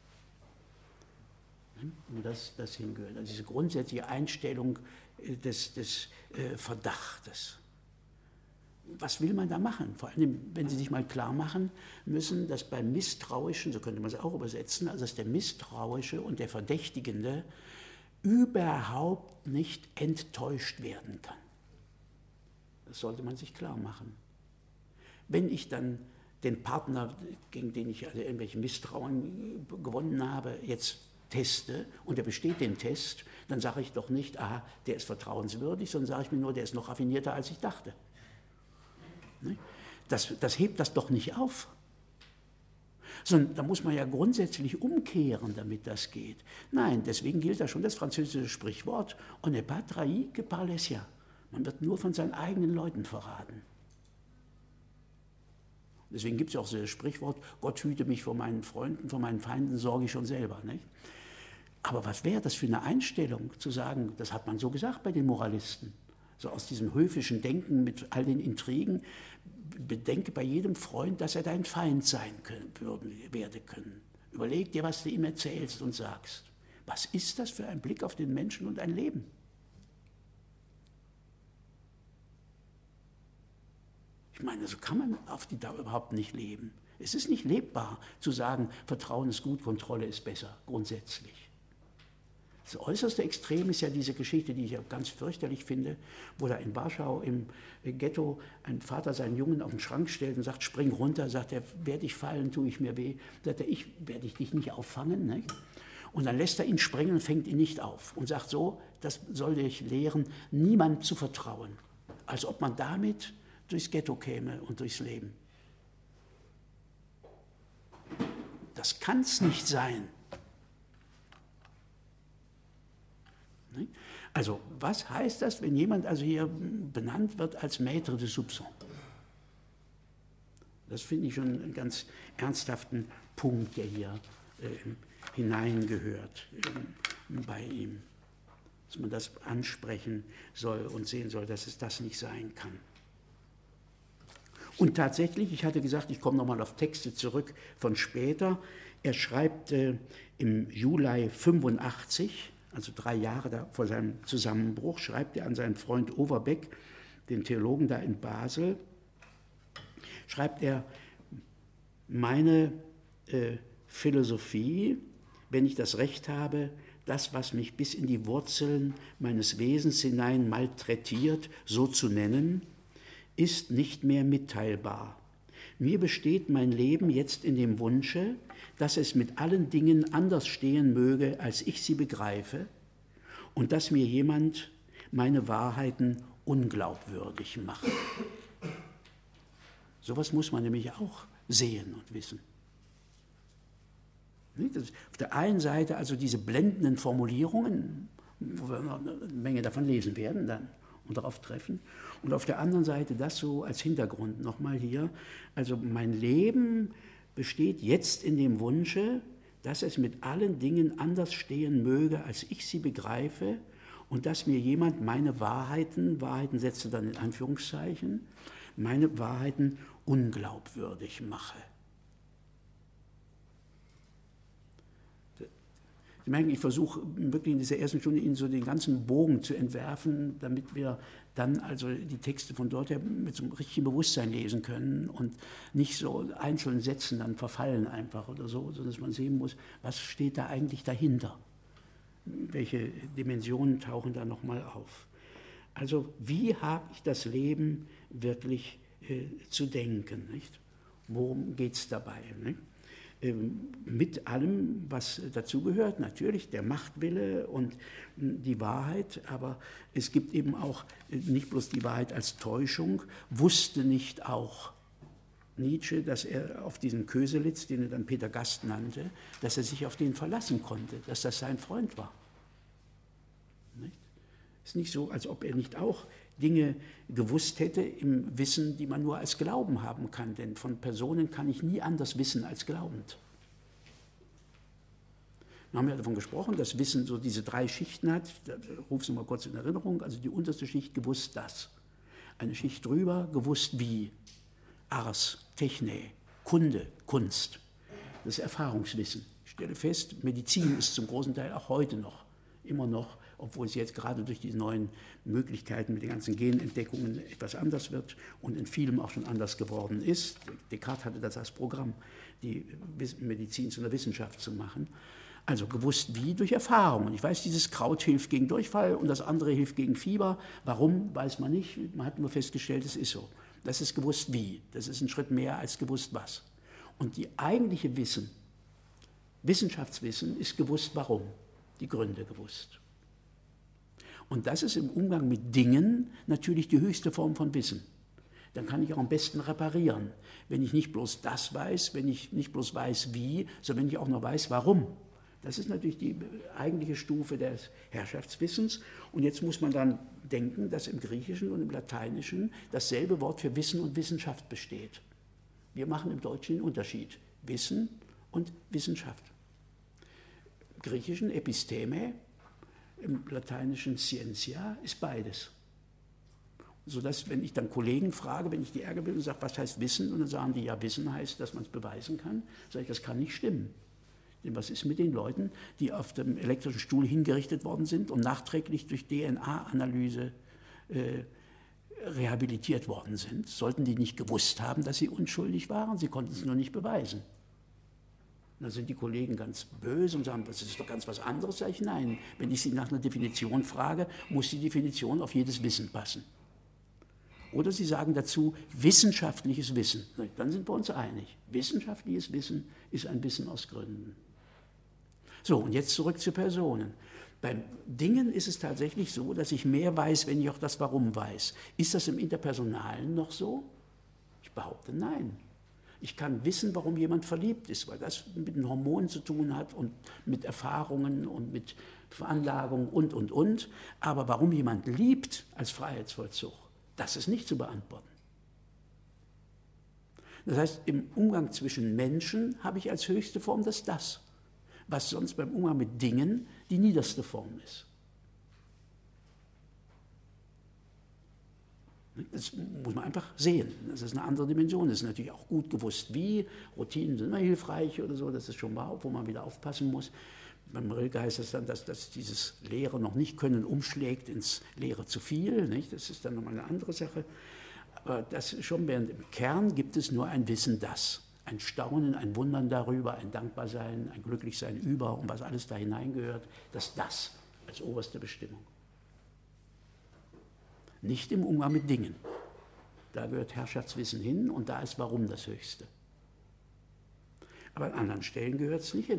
Wo das, das hingehört. Also diese grundsätzliche Einstellung des, des äh, Verdachtes. Was will man da machen? Vor allem, wenn Sie sich mal klar machen müssen, dass beim Misstrauischen, so könnte man es auch übersetzen, also dass der Misstrauische und der Verdächtigende überhaupt nicht enttäuscht werden kann. Das sollte man sich klar machen. Wenn ich dann den Partner, gegen den ich also irgendwelche Misstrauen gewonnen habe, jetzt teste und er besteht den Test, dann sage ich doch nicht, aha, der ist vertrauenswürdig, sondern sage ich mir nur, der ist noch raffinierter, als ich dachte. Das, das hebt das doch nicht auf. Sondern da muss man ja grundsätzlich umkehren, damit das geht. Nein, deswegen gilt da schon das französische Sprichwort, on n'est pas trahi que par les siens. Man wird nur von seinen eigenen Leuten verraten. Deswegen gibt es ja auch so das Sprichwort, Gott hüte mich vor meinen Freunden, vor meinen Feinden sorge ich schon selber. Nicht? Aber was wäre das für eine Einstellung, zu sagen, das hat man so gesagt bei den Moralisten, so aus diesem höfischen Denken mit all den Intrigen, bedenke bei jedem Freund, dass er dein Feind sein können, würden, werde können. Überleg dir, was du ihm erzählst und sagst. Was ist das für ein Blick auf den Menschen und ein Leben? Ich meine, so kann man auf die Dauer überhaupt nicht leben. Es ist nicht lebbar, zu sagen, Vertrauen ist gut, Kontrolle ist besser, grundsätzlich. Das äußerste Extrem ist ja diese Geschichte, die ich ja ganz fürchterlich finde, wo da in Warschau im Ghetto ein Vater seinen Jungen auf den Schrank stellt und sagt, spring runter, sagt er, werde ich fallen, tue ich mir weh. Sagt er, ich werde ich dich nicht auffangen. Ne? Und dann lässt er ihn springen und fängt ihn nicht auf und sagt so, das soll dich lehren, niemand zu vertrauen. Als ob man damit durchs Ghetto käme und durchs Leben. Das kann es nicht sein. Also, was heißt das, wenn jemand also hier benannt wird als Maître de Soupçon? Das finde ich schon einen ganz ernsthaften Punkt, der hier äh, hineingehört äh, bei ihm. Dass man das ansprechen soll und sehen soll, dass es das nicht sein kann. Und tatsächlich, ich hatte gesagt, ich komme nochmal auf Texte zurück von später. Er schreibt äh, im Juli fünfundachtzig, also drei Jahre da vor seinem Zusammenbruch, schreibt er an seinen Freund Overbeck, den Theologen da in Basel, schreibt er, meine äh, Philosophie, wenn ich das Recht habe, das, was mich bis in die Wurzeln meines Wesens hinein malträtiert, so zu nennen, ist nicht mehr mitteilbar. Mir besteht mein Leben jetzt in dem Wunsche, dass es mit allen Dingen anders stehen möge, als ich sie begreife, und dass mir jemand meine Wahrheiten unglaubwürdig macht. Sowas muss man nämlich auch sehen und wissen. Auf der einen Seite also diese blendenden Formulierungen, wo wir noch eine Menge davon lesen werden dann, und darauf treffen. Und auf der anderen Seite das so als Hintergrund nochmal hier. Also mein Leben besteht jetzt in dem Wunsche, dass es mit allen Dingen anders stehen möge, als ich sie begreife, und dass mir jemand meine Wahrheiten, Wahrheiten setze dann in Anführungszeichen, meine Wahrheiten unglaubwürdig mache. Sie merken, ich versuche wirklich in dieser ersten Stunde Ihnen so den ganzen Bogen zu entwerfen, damit wir dann also die Texte von dort her mit so einem richtigen Bewusstsein lesen können und nicht so einzelnen Sätzen dann verfallen einfach oder so, sondern dass man sehen muss, was steht da eigentlich dahinter? Welche Dimensionen tauchen da nochmal auf? Also wie habe ich das Leben wirklich äh, zu denken? Nicht? Worum geht es dabei? Nicht? Mit allem, was dazugehört, natürlich der Machtwille und die Wahrheit, aber es gibt eben auch nicht bloß die Wahrheit als Täuschung. Wusste nicht auch Nietzsche, dass er auf diesen Köselitz, den er dann Peter Gast nannte, dass er sich auf den verlassen konnte, dass das sein Freund war? Es ist nicht so, als ob er nicht auch Dinge gewusst hätte im Wissen, die man nur als Glauben haben kann, denn von Personen kann ich nie anders wissen als glaubend. Wir haben ja davon gesprochen, dass Wissen so diese drei Schichten hat, da ruf es mal kurz in Erinnerung, also die unterste Schicht gewusst das, eine Schicht drüber gewusst wie, Ars, Techne, Kunde, Kunst, das Erfahrungswissen. Ich stelle fest, Medizin ist zum großen Teil auch heute noch, immer noch, obwohl es jetzt gerade durch die neuen Möglichkeiten mit den ganzen Genentdeckungen etwas anders wird und in vielem auch schon anders geworden ist. Descartes hatte das als Programm, die Medizin zu einer Wissenschaft zu machen. Also gewusst wie? Durch Erfahrung. Und ich weiß, dieses Kraut hilft gegen Durchfall und das andere hilft gegen Fieber. Warum, weiß man nicht. Man hat nur festgestellt, es ist so. Das ist gewusst wie. Das ist ein Schritt mehr als gewusst was. Und die eigentliche Wissen, Wissenschaftswissen, ist gewusst warum. Die Gründe gewusst. Und das ist im Umgang mit Dingen natürlich die höchste Form von Wissen. Dann kann ich auch am besten reparieren, wenn ich nicht bloß das weiß, wenn ich nicht bloß weiß wie, sondern wenn ich auch noch weiß warum. Das ist natürlich die eigentliche Stufe des Herrschaftswissens. Und jetzt muss man dann denken, dass im Griechischen und im Lateinischen dasselbe Wort für Wissen und Wissenschaft besteht. Wir machen im Deutschen den Unterschied. Wissen und Wissenschaft. Im Griechischen Episteme, im Lateinischen Scientia ist beides. Sodass, wenn ich dann Kollegen frage, wenn ich die ärgere will und sage, was heißt Wissen? Und dann sagen die, ja, Wissen heißt, dass man es beweisen kann. Sage ich, das kann nicht stimmen. Denn was ist mit den Leuten, die auf dem elektrischen Stuhl hingerichtet worden sind und nachträglich durch D N A-Analyse äh, rehabilitiert worden sind? Sollten die nicht gewusst haben, dass sie unschuldig waren? Sie konnten es nur nicht beweisen. Da sind die Kollegen ganz böse und sagen, das ist doch ganz was anderes. Sag ich, nein, wenn ich Sie nach einer Definition frage, muss die Definition auf jedes Wissen passen. Oder Sie sagen dazu, wissenschaftliches Wissen. Dann sind wir uns einig. Wissenschaftliches Wissen ist ein Wissen aus Gründen. So, und jetzt zurück zu Personen. Beim Dingen ist es tatsächlich so, dass ich mehr weiß, wenn ich auch das Warum weiß. Ist das im Interpersonalen noch so? Ich behaupte, nein. Ich kann wissen, warum jemand verliebt ist, weil das mit den Hormonen zu tun hat und mit Erfahrungen und mit Veranlagungen und, und, und. Aber warum jemand liebt als Freiheitsvollzug, das ist nicht zu beantworten. Das heißt, im Umgang zwischen Menschen habe ich als höchste Form das Das, was sonst beim Umgang mit Dingen die niederste Form ist. Das muss man einfach sehen. Das ist eine andere Dimension. Das ist natürlich auch gut gewusst, wie. Routinen sind immer hilfreich oder so, das ist schon wahr, wo man wieder aufpassen muss. Beim Rilke heißt es dann, dass, dass dieses Leere noch nicht können umschlägt ins Leere zu viel. Nicht? Das ist dann nochmal eine andere Sache. Aber das schon, während im Kern gibt es nur ein Wissen, das. Ein Staunen, ein Wundern darüber, ein Dankbarsein, ein Glücklichsein über und was alles da hineingehört. Das Das als oberste Bestimmung. Nicht im Umgang mit Dingen. Da gehört Herrschaftswissen hin und da ist Warum das Höchste. Aber an anderen Stellen gehört es nicht hin.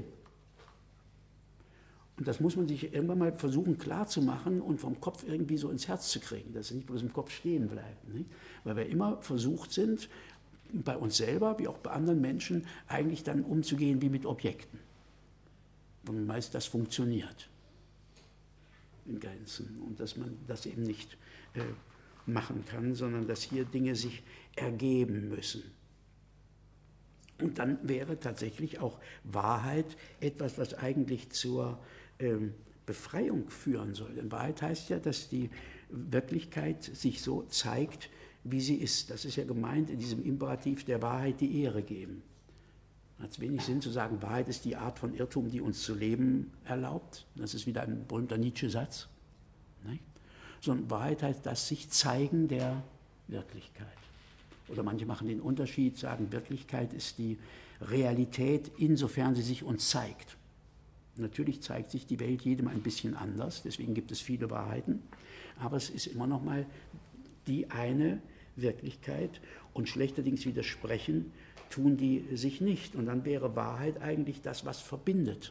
Und das muss man sich irgendwann mal versuchen klarzumachen und vom Kopf irgendwie so ins Herz zu kriegen, dass es nicht bloß im Kopf stehen bleibt. Nicht? Weil wir immer versucht sind, bei uns selber wie auch bei anderen Menschen, eigentlich dann umzugehen wie mit Objekten. Und meist das funktioniert in Grenzen und dass man das eben nicht äh, machen kann, sondern dass hier Dinge sich ergeben müssen. Und dann wäre tatsächlich auch Wahrheit etwas, was eigentlich zur ähm, Befreiung führen soll. Denn Wahrheit heißt ja, dass die Wirklichkeit sich so zeigt, wie sie ist. Das ist ja gemeint in diesem Imperativ der Wahrheit die Ehre geben. Hat es wenig Sinn zu sagen, Wahrheit ist die Art von Irrtum, die uns zu leben erlaubt. Das ist wieder ein berühmter Nietzsche-Satz. Sondern Wahrheit heißt das sich zeigen der Wirklichkeit. Oder manche machen den Unterschied, sagen, Wirklichkeit ist die Realität, insofern sie sich uns zeigt. Natürlich zeigt sich die Welt jedem ein bisschen anders, deswegen gibt es viele Wahrheiten, aber es ist immer noch mal die eine Wirklichkeit und schlechterdings widersprechen tun die sich nicht. Und dann wäre Wahrheit eigentlich das, was verbindet.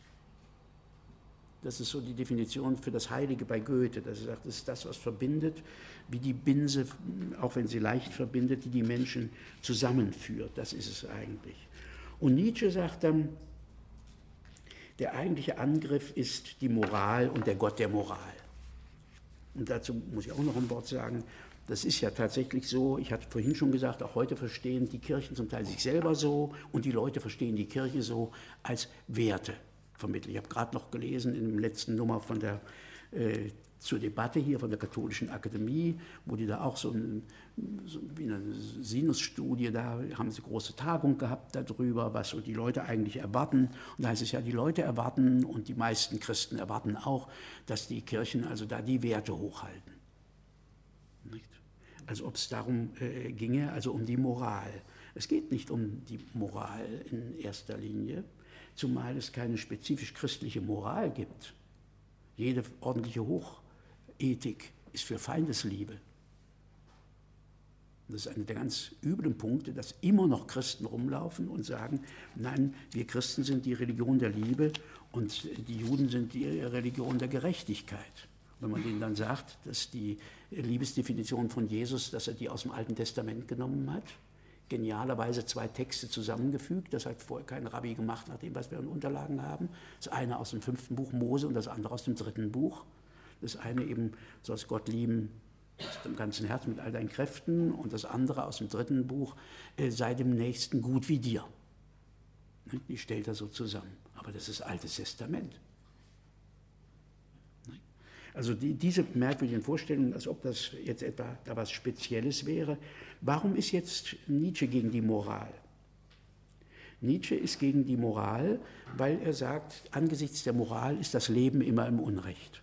Das ist so die Definition für das Heilige bei Goethe, dass er sagt, das ist das, was verbindet, wie die Binse, auch wenn sie leicht verbindet, die die Menschen zusammenführt. Das ist es eigentlich. Und Nietzsche sagt dann, der eigentliche Angriff ist die Moral und der Gott der Moral. Und dazu muss ich auch noch ein Wort sagen, das ist ja tatsächlich so, ich hatte vorhin schon gesagt, auch heute verstehen die Kirchen zum Teil sich selber so und die Leute verstehen die Kirche so als Werte vermittelt. Ich habe gerade noch gelesen in der letzten Nummer von der, äh, zur Debatte hier von der Katholischen Akademie, wo die da auch so, ein, so wie eine Sinusstudie, da haben sie große Tagung gehabt darüber, was so die Leute eigentlich erwarten. Und da heißt es ja, die Leute erwarten und die meisten Christen erwarten auch, dass die Kirchen also da die Werte hochhalten. Nicht? Also ob es darum äh, ginge, also um die Moral. Es geht nicht um die Moral in erster Linie, zumal es keine spezifisch christliche Moral gibt. Jede ordentliche Hochethik ist für Feindesliebe. Das ist einer der ganz üblen Punkte, dass immer noch Christen rumlaufen und sagen, nein, wir Christen sind die Religion der Liebe und die Juden sind die Religion der Gerechtigkeit. Wenn man denen dann sagt, dass die Liebesdefinition von Jesus, dass er die aus dem Alten Testament genommen hat, genialerweise zwei Texte zusammengefügt, das hat vorher kein Rabbi gemacht, nach dem, was wir in Unterlagen haben. Das eine aus dem fünften Buch Mose und das andere aus dem dritten Buch. Das eine eben, sollst Gott lieben aus dem ganzen Herzen mit all deinen Kräften und das andere aus dem dritten Buch, äh, sei dem Nächsten gut wie dir. Die stellt er so zusammen. Aber das ist Altes Testament. Also die, diese merkwürdigen Vorstellungen, als ob das jetzt etwa da was Spezielles wäre. Warum ist jetzt Nietzsche gegen die Moral? Nietzsche ist gegen die Moral, weil er sagt, angesichts der Moral ist das Leben immer im Unrecht.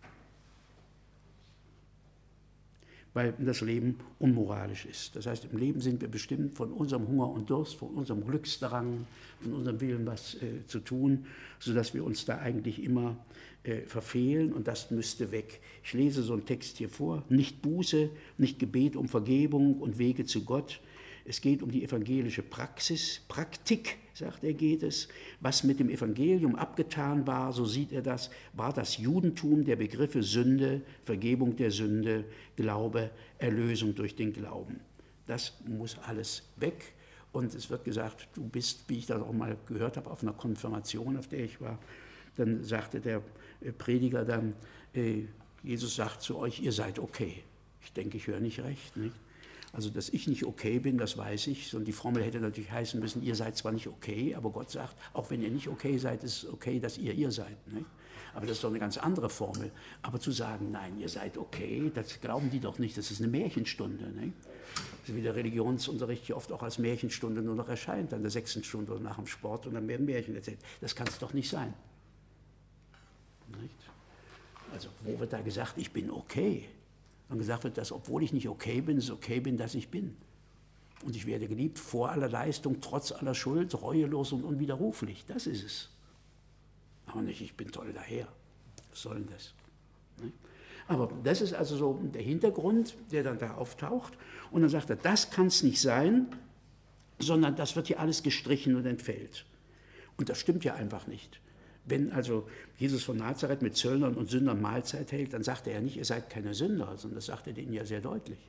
Weil das Leben unmoralisch ist. Das heißt, im Leben sind wir bestimmt von unserem Hunger und Durst, von unserem Glücksdrang, von unserem Willen, was äh, zu tun, sodass wir uns da eigentlich immer äh, verfehlen und das müsste weg. Ich lese so einen Text hier vor, nicht Buße, nicht Gebet um Vergebung und Wege zu Gott. Es geht um die evangelische Praxis, Praktik, sagt er, geht es. Was mit dem Evangelium abgetan war, so sieht er das, war das Judentum der Begriffe Sünde, Vergebung der Sünde, Glaube, Erlösung durch den Glauben. Das muss alles weg. Und es wird gesagt, du bist, wie ich das auch mal gehört habe, auf einer Konfirmation, auf der ich war, dann sagte der Prediger dann, äh, Jesus sagt zu euch, ihr seid okay. Ich denke, ich höre nicht recht, nicht? Also, dass ich nicht okay bin, das weiß ich. Und die Formel hätte natürlich heißen müssen, ihr seid zwar nicht okay, aber Gott sagt, auch wenn ihr nicht okay seid, ist es okay, dass ihr ihr seid. Nicht? Aber das ist doch eine ganz andere Formel. Aber zu sagen, nein, ihr seid okay, das glauben die doch nicht, das ist eine Märchenstunde. Nicht? Das ist wie der Religionsunterricht hier oft auch als Märchenstunde nur noch erscheint, an der sechsten Stunde oder nach dem Sport und dann werden Märchen erzählt. Das kann es doch nicht sein. Nicht? Also, wo wird da gesagt, ich bin okay? Und gesagt wird, dass obwohl ich nicht okay bin, es okay bin, dass ich bin. Und ich werde geliebt vor aller Leistung, trotz aller Schuld, reuelos und unwiderruflich. Das ist es. Aber nicht, ich bin toll daher. Was soll denn das? Aber das ist also so der Hintergrund, der dann da auftaucht. Und dann sagt er, das kann es nicht sein, sondern das wird hier alles gestrichen und entfällt. Und das stimmt ja einfach nicht. Wenn also Jesus von Nazareth mit Zöllnern und Sündern Mahlzeit hält, dann sagt er ja nicht, ihr seid keine Sünder, sondern das sagt er denen ja sehr deutlich.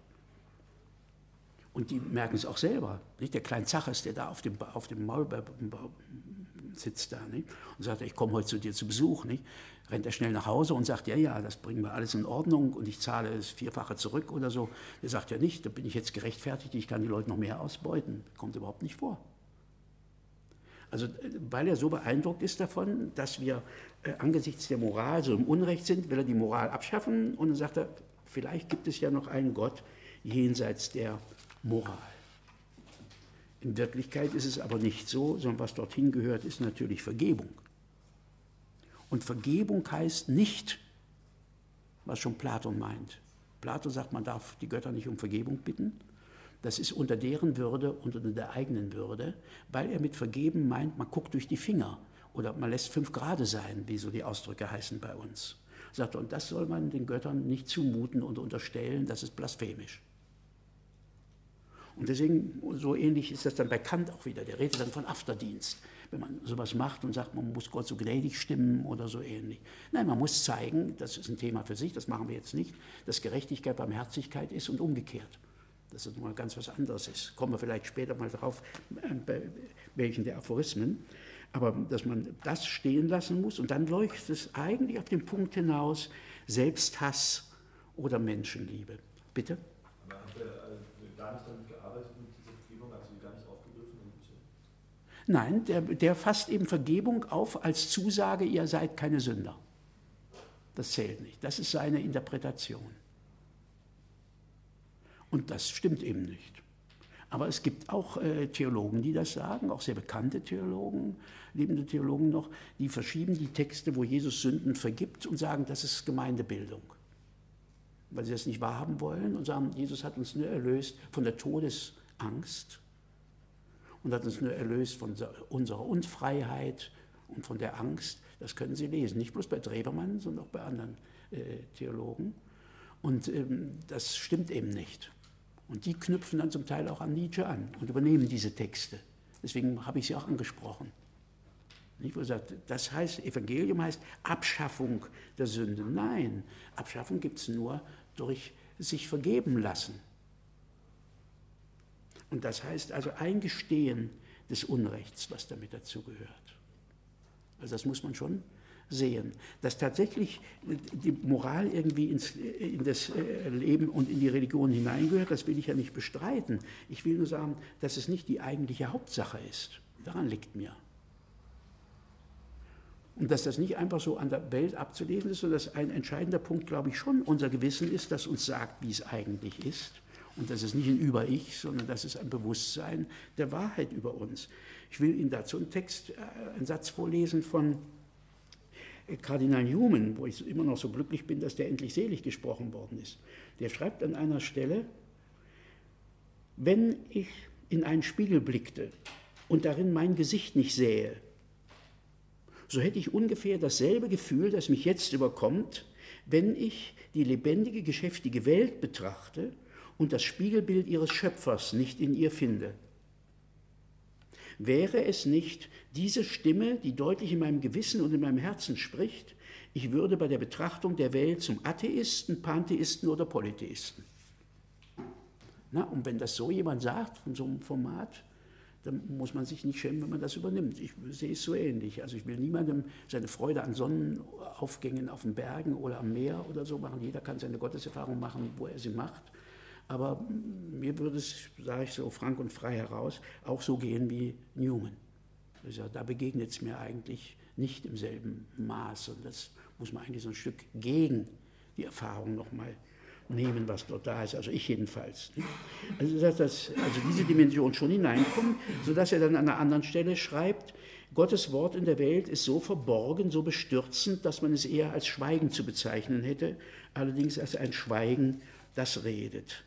Und die merken es auch selber. Nicht? Der kleine Zachas, der da auf dem, auf dem Maul, sitzt da, nicht? Und sagt, ich komme heute zu dir zu Besuch, nicht? Rennt er schnell nach Hause und sagt, ja, ja, das bringen wir alles in Ordnung und ich zahle das Vierfache zurück oder so. Er sagt ja nicht, da bin ich jetzt gerechtfertigt, ich kann die Leute noch mehr ausbeuten. Kommt überhaupt nicht vor. Also, weil er so beeindruckt ist davon, dass wir äh, angesichts der Moral so im Unrecht sind, will er die Moral abschaffen und dann sagt er, vielleicht gibt es ja noch einen Gott jenseits der Moral. In Wirklichkeit ist es aber nicht so, sondern was dorthin gehört, ist natürlich Vergebung. Und Vergebung heißt nicht, was schon Platon meint. Platon sagt, man darf die Götter nicht um Vergebung bitten. Das ist unter deren Würde und unter der eigenen Würde, weil er mit Vergeben meint, man guckt durch die Finger oder man lässt fünf Grade sein, wie so die Ausdrücke heißen bei uns. Sagt er, und das soll man den Göttern nicht zumuten und unterstellen, das ist blasphemisch. Und deswegen, so ähnlich ist das dann bei Kant auch wieder, der redet dann von Afterdienst. Wenn man sowas macht und sagt, man muss Gott so gnädig stimmen oder so ähnlich. Nein, man muss zeigen, das ist ein Thema für sich, das machen wir jetzt nicht, dass Gerechtigkeit Barmherzigkeit ist und umgekehrt. Dass das mal ganz was anderes ist. Kommen wir vielleicht später mal drauf, bei welchen der Aphorismen. Aber dass man das stehen lassen muss und dann leuchtet es eigentlich auf den Punkt hinaus, Selbsthass oder Menschenliebe. Bitte? Aber hat er gar nicht damit gearbeitet, mit dieser Vergebung, also gar nicht aufgegriffen? Nein, der, der fasst eben Vergebung auf als Zusage, ihr seid keine Sünder. Das zählt nicht. Das ist seine Interpretation. Und das stimmt eben nicht. Aber es gibt auch äh, Theologen, die das sagen, auch sehr bekannte Theologen, lebende Theologen noch, die verschieben die Texte, wo Jesus Sünden vergibt und sagen, das ist Gemeindebildung. Weil sie das nicht wahrhaben wollen und sagen, Jesus hat uns nur erlöst von der Todesangst und hat uns nur erlöst von unserer Unfreiheit und von der Angst. Das können Sie lesen, nicht bloß bei Drewermann, sondern auch bei anderen äh, Theologen. Und ähm, das stimmt eben nicht. Und die knüpfen dann zum Teil auch an Nietzsche an und übernehmen diese Texte. Deswegen habe ich sie auch angesprochen. Nicht, wo er sagt, das heißt, Evangelium heißt Abschaffung der Sünde. Nein, Abschaffung gibt es nur durch sich vergeben lassen. Und das heißt also Eingestehen des Unrechts, was damit dazugehört. Also das muss man schon sehen. Dass tatsächlich die Moral irgendwie ins, in das Leben und in die Religion hineingehört, das will ich ja nicht bestreiten. Ich will nur sagen, dass es nicht die eigentliche Hauptsache ist. Daran liegt mir. Und dass das nicht einfach so an der Welt abzulesen ist, sondern dass ein entscheidender Punkt, glaube ich, schon unser Gewissen ist, das uns sagt, wie es eigentlich ist. Und das ist nicht ein Über-Ich, sondern das ist ein Bewusstsein der Wahrheit über uns. Ich will Ihnen dazu einen Text, einen Satz vorlesen von Kardinal Newman, wo ich immer noch so glücklich bin, dass der endlich selig gesprochen worden ist. Der schreibt an einer Stelle, wenn ich in einen Spiegel blickte und darin mein Gesicht nicht sähe, so hätte ich ungefähr dasselbe Gefühl, das mich jetzt überkommt, wenn ich die lebendige, geschäftige Welt betrachte und das Spiegelbild ihres Schöpfers nicht in ihr finde. Wäre es nicht diese Stimme, die deutlich in meinem Gewissen und in meinem Herzen spricht, ich würde bei der Betrachtung der Welt zum Atheisten, Pantheisten oder Polytheisten. Na, und wenn das so jemand sagt, von so einem Format, dann muss man sich nicht schämen, wenn man das übernimmt. Ich sehe es so ähnlich. Also ich will niemandem seine Freude an Sonnenaufgängen auf den Bergen oder am Meer oder so machen. Jeder kann seine Gotteserfahrung machen, wo er sie macht. Aber mir würde es, sage ich so frank und frei heraus, auch so gehen wie Newman. Also da begegnet es mir eigentlich nicht im selben Maß. Und das muss man eigentlich so ein Stück gegen die Erfahrung nochmal nehmen, was dort da ist. Also ich jedenfalls. Also dass das, also diese Dimension schon hineinkommt, sodass er dann an einer anderen Stelle schreibt, Gottes Wort in der Welt ist so verborgen, so bestürzend, dass man es eher als Schweigen zu bezeichnen hätte, allerdings als ein Schweigen, das redet.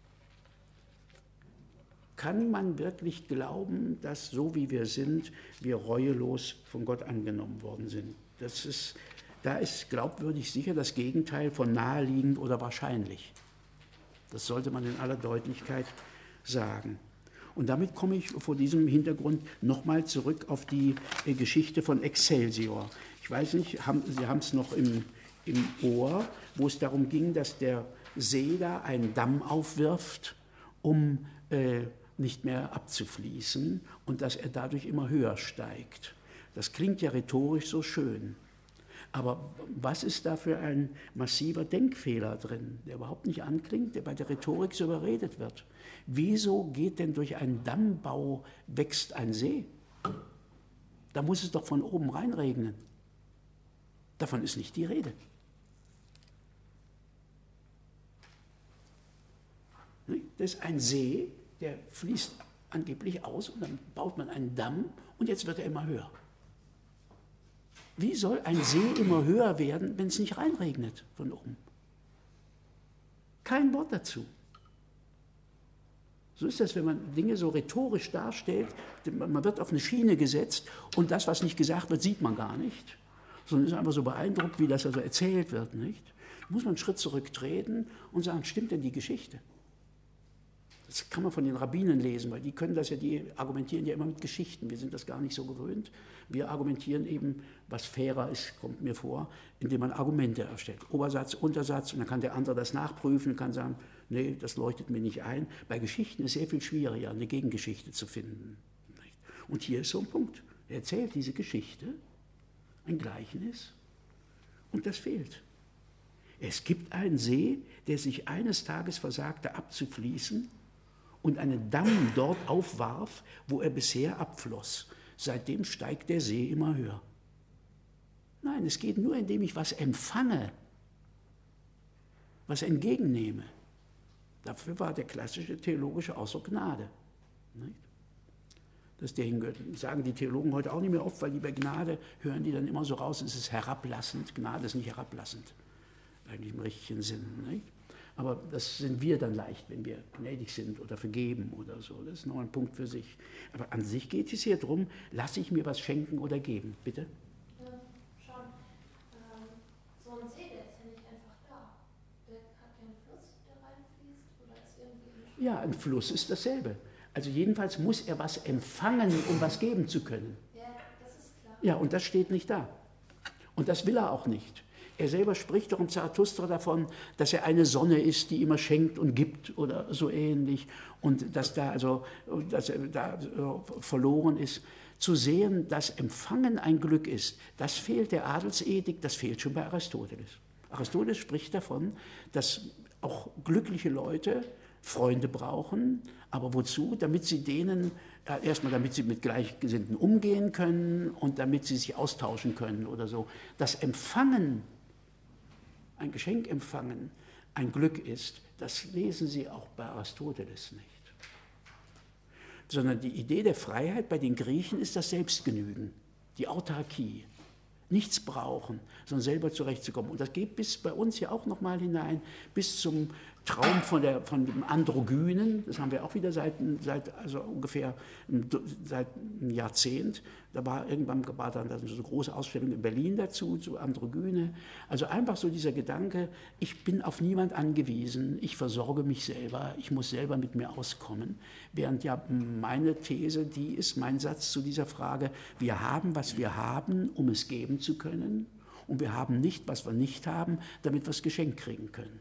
Kann man wirklich glauben, dass so wie wir sind, wir reuelos von Gott angenommen worden sind? Das ist, da ist glaubwürdig sicher das Gegenteil von naheliegend oder wahrscheinlich. Das sollte man in aller Deutlichkeit sagen. Und damit komme ich vor diesem Hintergrund nochmal zurück auf die Geschichte von Excelsior. Ich weiß nicht, haben, Sie haben es noch im, im Ohr, wo es darum ging, dass der See da einen Damm aufwirft, um äh, nicht mehr abzufließen und dass er dadurch immer höher steigt. Das klingt ja rhetorisch so schön. Aber was ist da für ein massiver Denkfehler drin, der überhaupt nicht anklingt, der bei der Rhetorik so überredet wird? Wieso geht denn durch einen Dammbau wächst ein See? Da muss es doch von oben reinregnen. Davon ist nicht die Rede. Das ist ein See, der fließt angeblich aus und dann baut man einen Damm und jetzt wird er immer höher. Wie soll ein See immer höher werden, wenn es nicht reinregnet von oben? Kein Wort dazu. So ist das, wenn man Dinge so rhetorisch darstellt, man wird auf eine Schiene gesetzt und das, was nicht gesagt wird, sieht man gar nicht, sondern ist einfach so beeindruckt, wie das also erzählt wird, nicht? Da muss man einen Schritt zurücktreten und sagen, stimmt denn die Geschichte? Das kann man von den Rabbinen lesen, weil die können das ja, die argumentieren ja immer mit Geschichten. Wir sind das gar nicht so gewöhnt. Wir argumentieren eben, was fairer ist, kommt mir vor, indem man Argumente erstellt. Obersatz, Untersatz, und dann kann der andere das nachprüfen und kann sagen, nee, das leuchtet mir nicht ein. Bei Geschichten ist es sehr viel schwieriger, eine Gegengeschichte zu finden. Und hier ist so ein Punkt. Er erzählt diese Geschichte, ein Gleichnis, und das fehlt. Es gibt einen See, der sich eines Tages versagte abzufließen, und einen Damm dort aufwarf, wo er bisher abfloss. Seitdem steigt der See immer höher. Nein, es geht nur, indem ich was empfange, was entgegennehme. Dafür war der klassische theologische Ausdruck Gnade. Das sagen die Theologen heute auch nicht mehr oft, weil die bei Gnade hören die dann immer so raus, es ist herablassend. Gnade ist nicht herablassend, eigentlich im richtigen Sinn. Nicht? Aber das sind wir dann leicht, wenn wir gnädig sind oder vergeben oder so. Das ist noch ein Punkt für sich. Aber an sich geht es hier darum, lasse ich mir was schenken oder geben. Bitte? Ja, schon. Ähm, so ein See, der ist ja nicht einfach da. Der hat ja einen Fluss, der reinfließt oder ist irgendwie... Ja, ein Fluss ist dasselbe. Also jedenfalls muss er was empfangen, um was geben zu können. Ja, das ist klar. Ja, und das steht nicht da. Und das will er auch nicht. Er selber spricht doch im Zarathustra davon, dass er eine Sonne ist, die immer schenkt und gibt oder so ähnlich und dass da also dass er da verloren ist. Zu sehen, dass Empfangen ein Glück ist, das fehlt der Adelsethik, das fehlt schon bei Aristoteles. Aristoteles spricht davon, dass auch glückliche Leute Freunde brauchen, aber wozu? Damit sie denen, äh, erstmal damit sie mit Gleichgesinnten umgehen können und damit sie sich austauschen können oder so. Das Empfangen, ein Geschenk empfangen, ein Glück ist, das lesen Sie auch bei Aristoteles nicht. Sondern die Idee der Freiheit bei den Griechen ist das Selbstgenügen, die Autarkie. Nichts brauchen, sondern selber zurechtzukommen. Und das geht bis bei uns ja auch nochmal hinein, bis zum Traum von, der, von dem Androgynen, das haben wir auch wieder seit, seit also ungefähr seit einem Jahrzehnt. Da war irgendwann war dann so eine große Ausstellung in Berlin dazu, zu Androgyne. Also einfach so dieser Gedanke, ich bin auf niemand angewiesen, ich versorge mich selber, ich muss selber mit mir auskommen. Während ja meine These, die ist mein Satz zu dieser Frage, wir haben, was wir haben, um es geben zu können, und wir haben nicht, was wir nicht haben, damit wir es geschenkt kriegen können.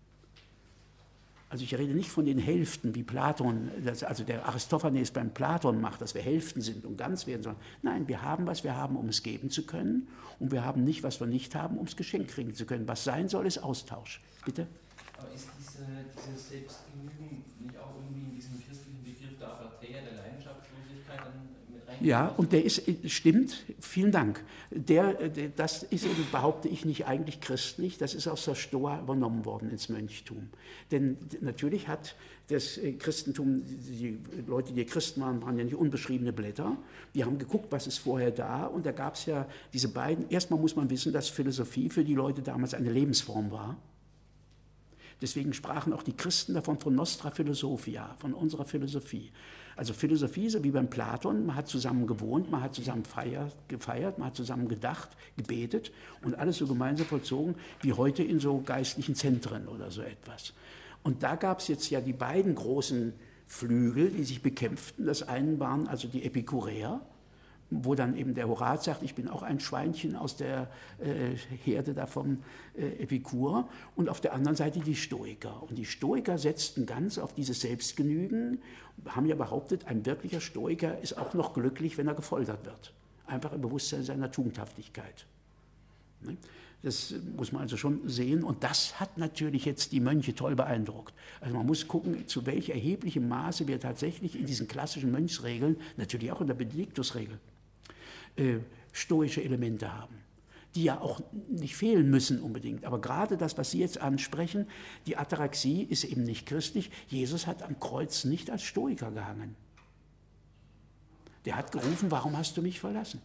Also ich rede nicht von den Hälften, wie Platon, das, also der Aristophanes beim Platon macht, dass wir Hälften sind und ganz werden, sondern nein, wir haben, was wir haben, um es geben zu können, und wir haben nicht, was wir nicht haben, um es geschenkt kriegen zu können. Was sein soll, ist Austausch. Bitte? Aber ist diese, dieses Selbstgenügen nicht auch irgendwie in diesem christlichen Begriff der Apatheia, der Leidenschaftslosigkeit dann mit reingebracht? Ja, und der ist, stimmt, vielen Dank. Der, der, das ist eben, behaupte ich, nicht eigentlich christlich, das ist aus der Stoa übernommen worden ins Mönchtum. Denn natürlich hat das Christentum, die Leute, die Christen waren, waren ja nicht unbeschriebene Blätter, die haben geguckt, was ist vorher da, und da gab es ja diese beiden, erstmal muss man wissen, dass Philosophie für die Leute damals eine Lebensform war. Deswegen sprachen auch die Christen davon von Nostra Philosophia, von unserer Philosophie. Also Philosophie, so wie beim Platon, man hat zusammen gewohnt, man hat zusammen feiert, gefeiert, man hat zusammen gedacht, gebetet und alles so gemeinsam vollzogen, wie heute in so geistlichen Zentren oder so etwas. Und da gab es jetzt ja die beiden großen Flügel, die sich bekämpften. Das eine waren also die Epikureer, wo dann eben der Horaz sagt, ich bin auch ein Schweinchen aus der äh, Herde da vom äh, Epikur, und auf der anderen Seite die Stoiker. Und die Stoiker setzten ganz auf dieses Selbstgenügen, haben ja behauptet, ein wirklicher Stoiker ist auch noch glücklich, wenn er gefoltert wird. einfach im Bewusstsein seiner Tugendhaftigkeit. Das muss man also schon sehen und das hat natürlich jetzt die Mönche toll beeindruckt. Also man muss gucken, zu welch erheblichem Maße wir tatsächlich in diesen klassischen Mönchsregeln, natürlich auch in der Benediktusregel, äh, stoische Elemente haben, die ja auch nicht fehlen müssen unbedingt. Aber gerade das, was Sie jetzt ansprechen, die Ataraxie ist eben nicht christlich. Jesus hat am Kreuz nicht als Stoiker gehangen. Der hat gerufen, warum hast du mich verlassen?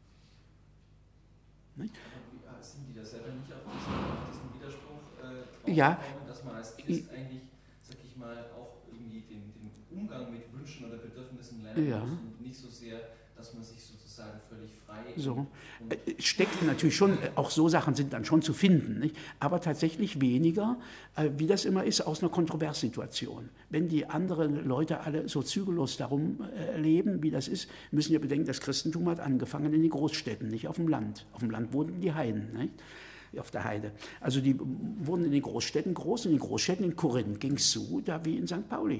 Nicht? Aber sind die da selber nicht auf diesen, auf diesen Widerspruch äh, ja, gekommen, dass man als Christ eigentlich, sag ich mal, auch irgendwie den, den Umgang mit Wünschen oder Bedürfnissen lernen ja. muss und nicht so sehr, dass man sich sozusagen völlig frei so. und Steckt natürlich schon, auch so Sachen sind dann schon zu finden, nicht? Aber tatsächlich weniger, äh, wie das immer ist, aus einer Kontroverssituation. Wenn die anderen Leute alle so zügellos darum äh, leben, wie das ist, müssen wir bedenken, das Christentum hat angefangen in den Großstädten, nicht auf dem Land. Auf dem Land wohnten die Heiden, nicht? Auf der Heide. Also die wurden in den Großstädten groß, in den Großstädten in Korinth ging es so, da wie in Sankt Pauli.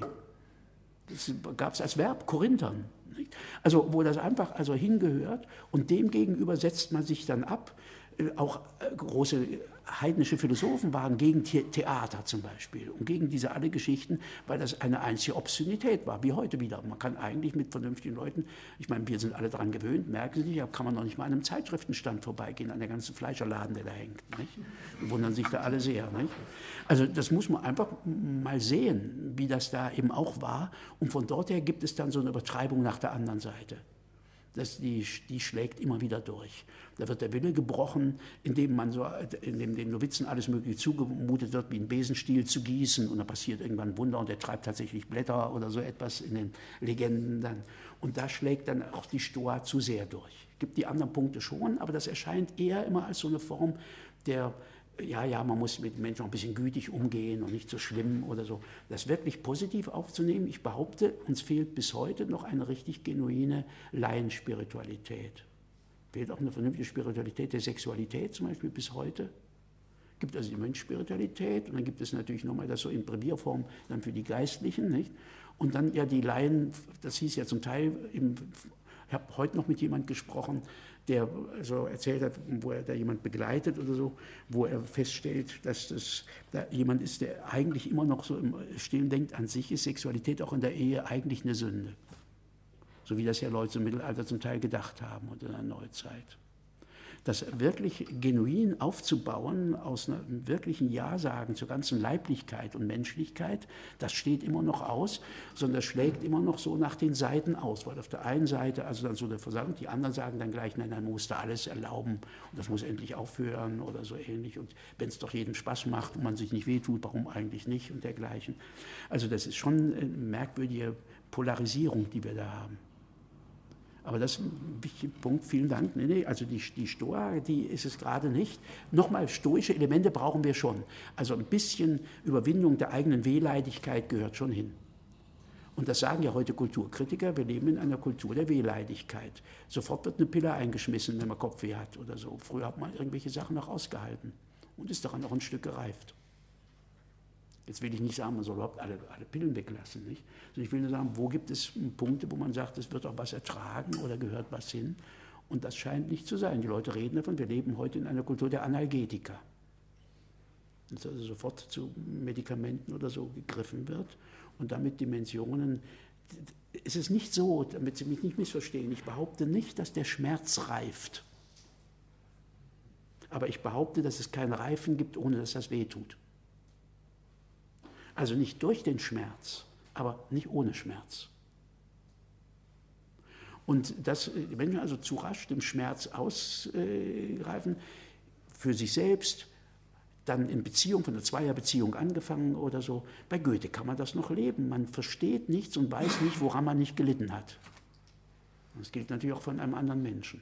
Das gab es als Verb, Korinthern. Nicht? Also wo das einfach also hingehört und dem gegenüber setzt man sich dann ab. Auch große heidnische Philosophen waren gegen Theater zum Beispiel und gegen diese alle Geschichten, weil das eine einzige Obszönität war, wie heute wieder. Man kann eigentlich mit vernünftigen Leuten, ich meine, wir sind alle daran gewöhnt, merken Sie nicht, aber kann man noch nicht mal an einem Zeitschriftenstand vorbeigehen, an der ganzen Fleischerladen, der da hängt. Nicht? Und wundern sich da alle sehr. Nicht? Also das muss man einfach mal sehen, wie das da eben auch war. Und von dort her gibt es dann so eine Übertreibung nach der anderen Seite. Das, die, die schlägt immer wieder durch. Da wird der Wille gebrochen, indem man so, indem den Novizen alles Mögliche zugemutet wird, wie einen Besenstiel zu gießen und da passiert irgendwann ein Wunder und der treibt tatsächlich Blätter oder so etwas in den Legenden dann. Und da schlägt dann auch die Stoa zu sehr durch. Es gibt die anderen Punkte schon, aber das erscheint eher immer als so eine Form der, ja, ja, man muss mit Menschen auch ein bisschen gütig umgehen und nicht so schlimm oder so. Das wirklich positiv aufzunehmen, ich behaupte, uns fehlt bis heute noch eine richtig genuine Laienspiritualität. Fehlt auch eine vernünftige Spiritualität der Sexualität zum Beispiel bis heute. Es gibt also die Mönchspiritualität und dann gibt es natürlich nochmal das so in Brevierform dann für die Geistlichen, nicht? Und dann ja die Laien, das hieß ja zum Teil, im, ich habe heute noch mit jemandem gesprochen, der so erzählt hat, wo er da jemand begleitet oder so, wo er feststellt, dass das da jemand ist, der eigentlich immer noch so im Stillen denkt, an sich ist Sexualität auch in der Ehe eigentlich eine Sünde. So wie das ja Leute im Mittelalter zum Teil gedacht haben und in der Neuzeit. Das wirklich genuin aufzubauen, aus einem wirklichen Ja-Sagen zur ganzen Leiblichkeit und Menschlichkeit, das steht immer noch aus, sondern das schlägt immer noch so nach den Seiten aus. Weil auf der einen Seite, also dann so eine Versammlung, die anderen sagen dann gleich, nein, man muss da alles erlauben und das muss endlich aufhören oder so ähnlich. Und wenn es doch jedem Spaß macht und man sich nicht wehtut, warum eigentlich nicht und dergleichen. Also das ist schon eine merkwürdige Polarisierung, die wir da haben. Aber das ist ein wichtiger Punkt, vielen Dank. Nee, nee, also die, die Stoa, die ist es gerade nicht. Nochmal, stoische Elemente brauchen wir schon. Also ein bisschen Überwindung der eigenen Wehleidigkeit gehört schon hin. Und das sagen ja heute Kulturkritiker, wir leben in einer Kultur der Wehleidigkeit. Sofort wird eine Pille eingeschmissen, wenn man Kopfweh hat oder so. Früher hat man irgendwelche Sachen noch ausgehalten und ist daran noch ein Stück gereift. Jetzt will ich nicht sagen, man soll überhaupt alle, alle Pillen weglassen. Nicht? Also ich will nur sagen, wo gibt es Punkte, wo man sagt, es wird auch was ertragen oder gehört was hin. Und das scheint nicht zu sein. Die Leute reden davon, wir leben heute in einer Kultur der Analgetika. Dass also sofort zu Medikamenten oder so gegriffen wird und damit Dimensionen. Es ist nicht so, damit Sie mich nicht missverstehen, ich behaupte nicht, dass der Schmerz reift. Aber ich behaupte, dass es kein Reifen gibt, ohne dass das wehtut. Also nicht durch den Schmerz, aber nicht ohne Schmerz. Und dass die Menschen also zu rasch dem Schmerz ausgreifen, für sich selbst, dann in Beziehung, von einer Zweierbeziehung angefangen oder so. Bei Goethe kann man das noch leben. Man versteht nichts und weiß nicht, woran man nicht gelitten hat. Das gilt natürlich auch von einem anderen Menschen.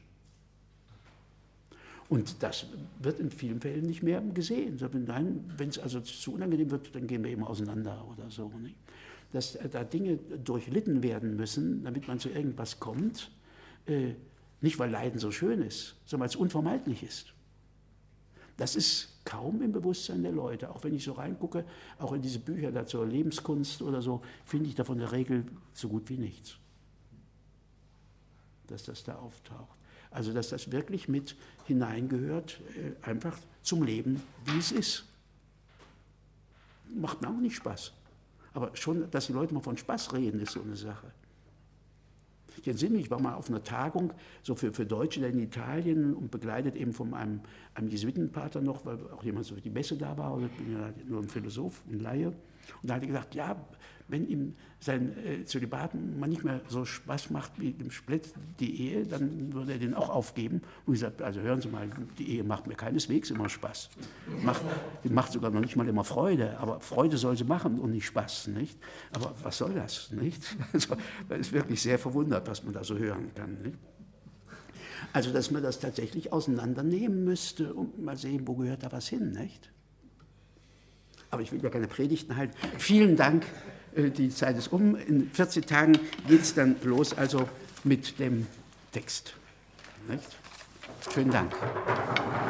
Und das wird in vielen Fällen nicht mehr gesehen. Nein, wenn es also zu unangenehm wird, dann gehen wir eben auseinander oder so. Nicht? Dass da Dinge durchlitten werden müssen, damit man zu irgendwas kommt, äh, nicht weil Leiden so schön ist, sondern weil es unvermeidlich ist. Das ist kaum im Bewusstsein der Leute. Auch wenn ich so reingucke, auch in diese Bücher da zur Lebenskunst oder so, finde ich davon in der Regel so gut wie nichts, dass das da auftaucht. Also dass das wirklich mit hineingehört, äh, einfach zum Leben, wie es ist. Macht mir auch nicht Spaß. Aber schon, dass die Leute mal von Spaß reden, ist so eine Sache. Ich entsinne mich, ich war mal auf einer Tagung so für, für Deutsche in Italien und begleitet eben von einem, einem Jesuitenpater noch, weil auch jemand so für die Messe da war, also ich bin ja nur ein Philosoph, ein Laie. Und da hat er gesagt, ja, wenn ihm sein äh, Zölibat mal nicht mehr so Spaß macht wie dem Split die Ehe, dann würde er den auch aufgeben. Und ich sagte, also hören Sie mal, die Ehe macht mir keineswegs immer Spaß. Macht, die macht sogar noch nicht mal immer Freude, aber Freude soll sie machen und nicht Spaß, nicht? Aber was soll das, nicht? Also, man ist wirklich sehr verwundert, was man da so hören kann, nicht? Also, dass man das tatsächlich auseinandernehmen müsste und mal sehen, wo gehört da was hin, nicht? Aber ich will ja keine Predigten halten. Vielen Dank, die Zeit ist um. In vierzehn Tagen geht es dann los, also mit dem Text. Nicht? Schönen Dank.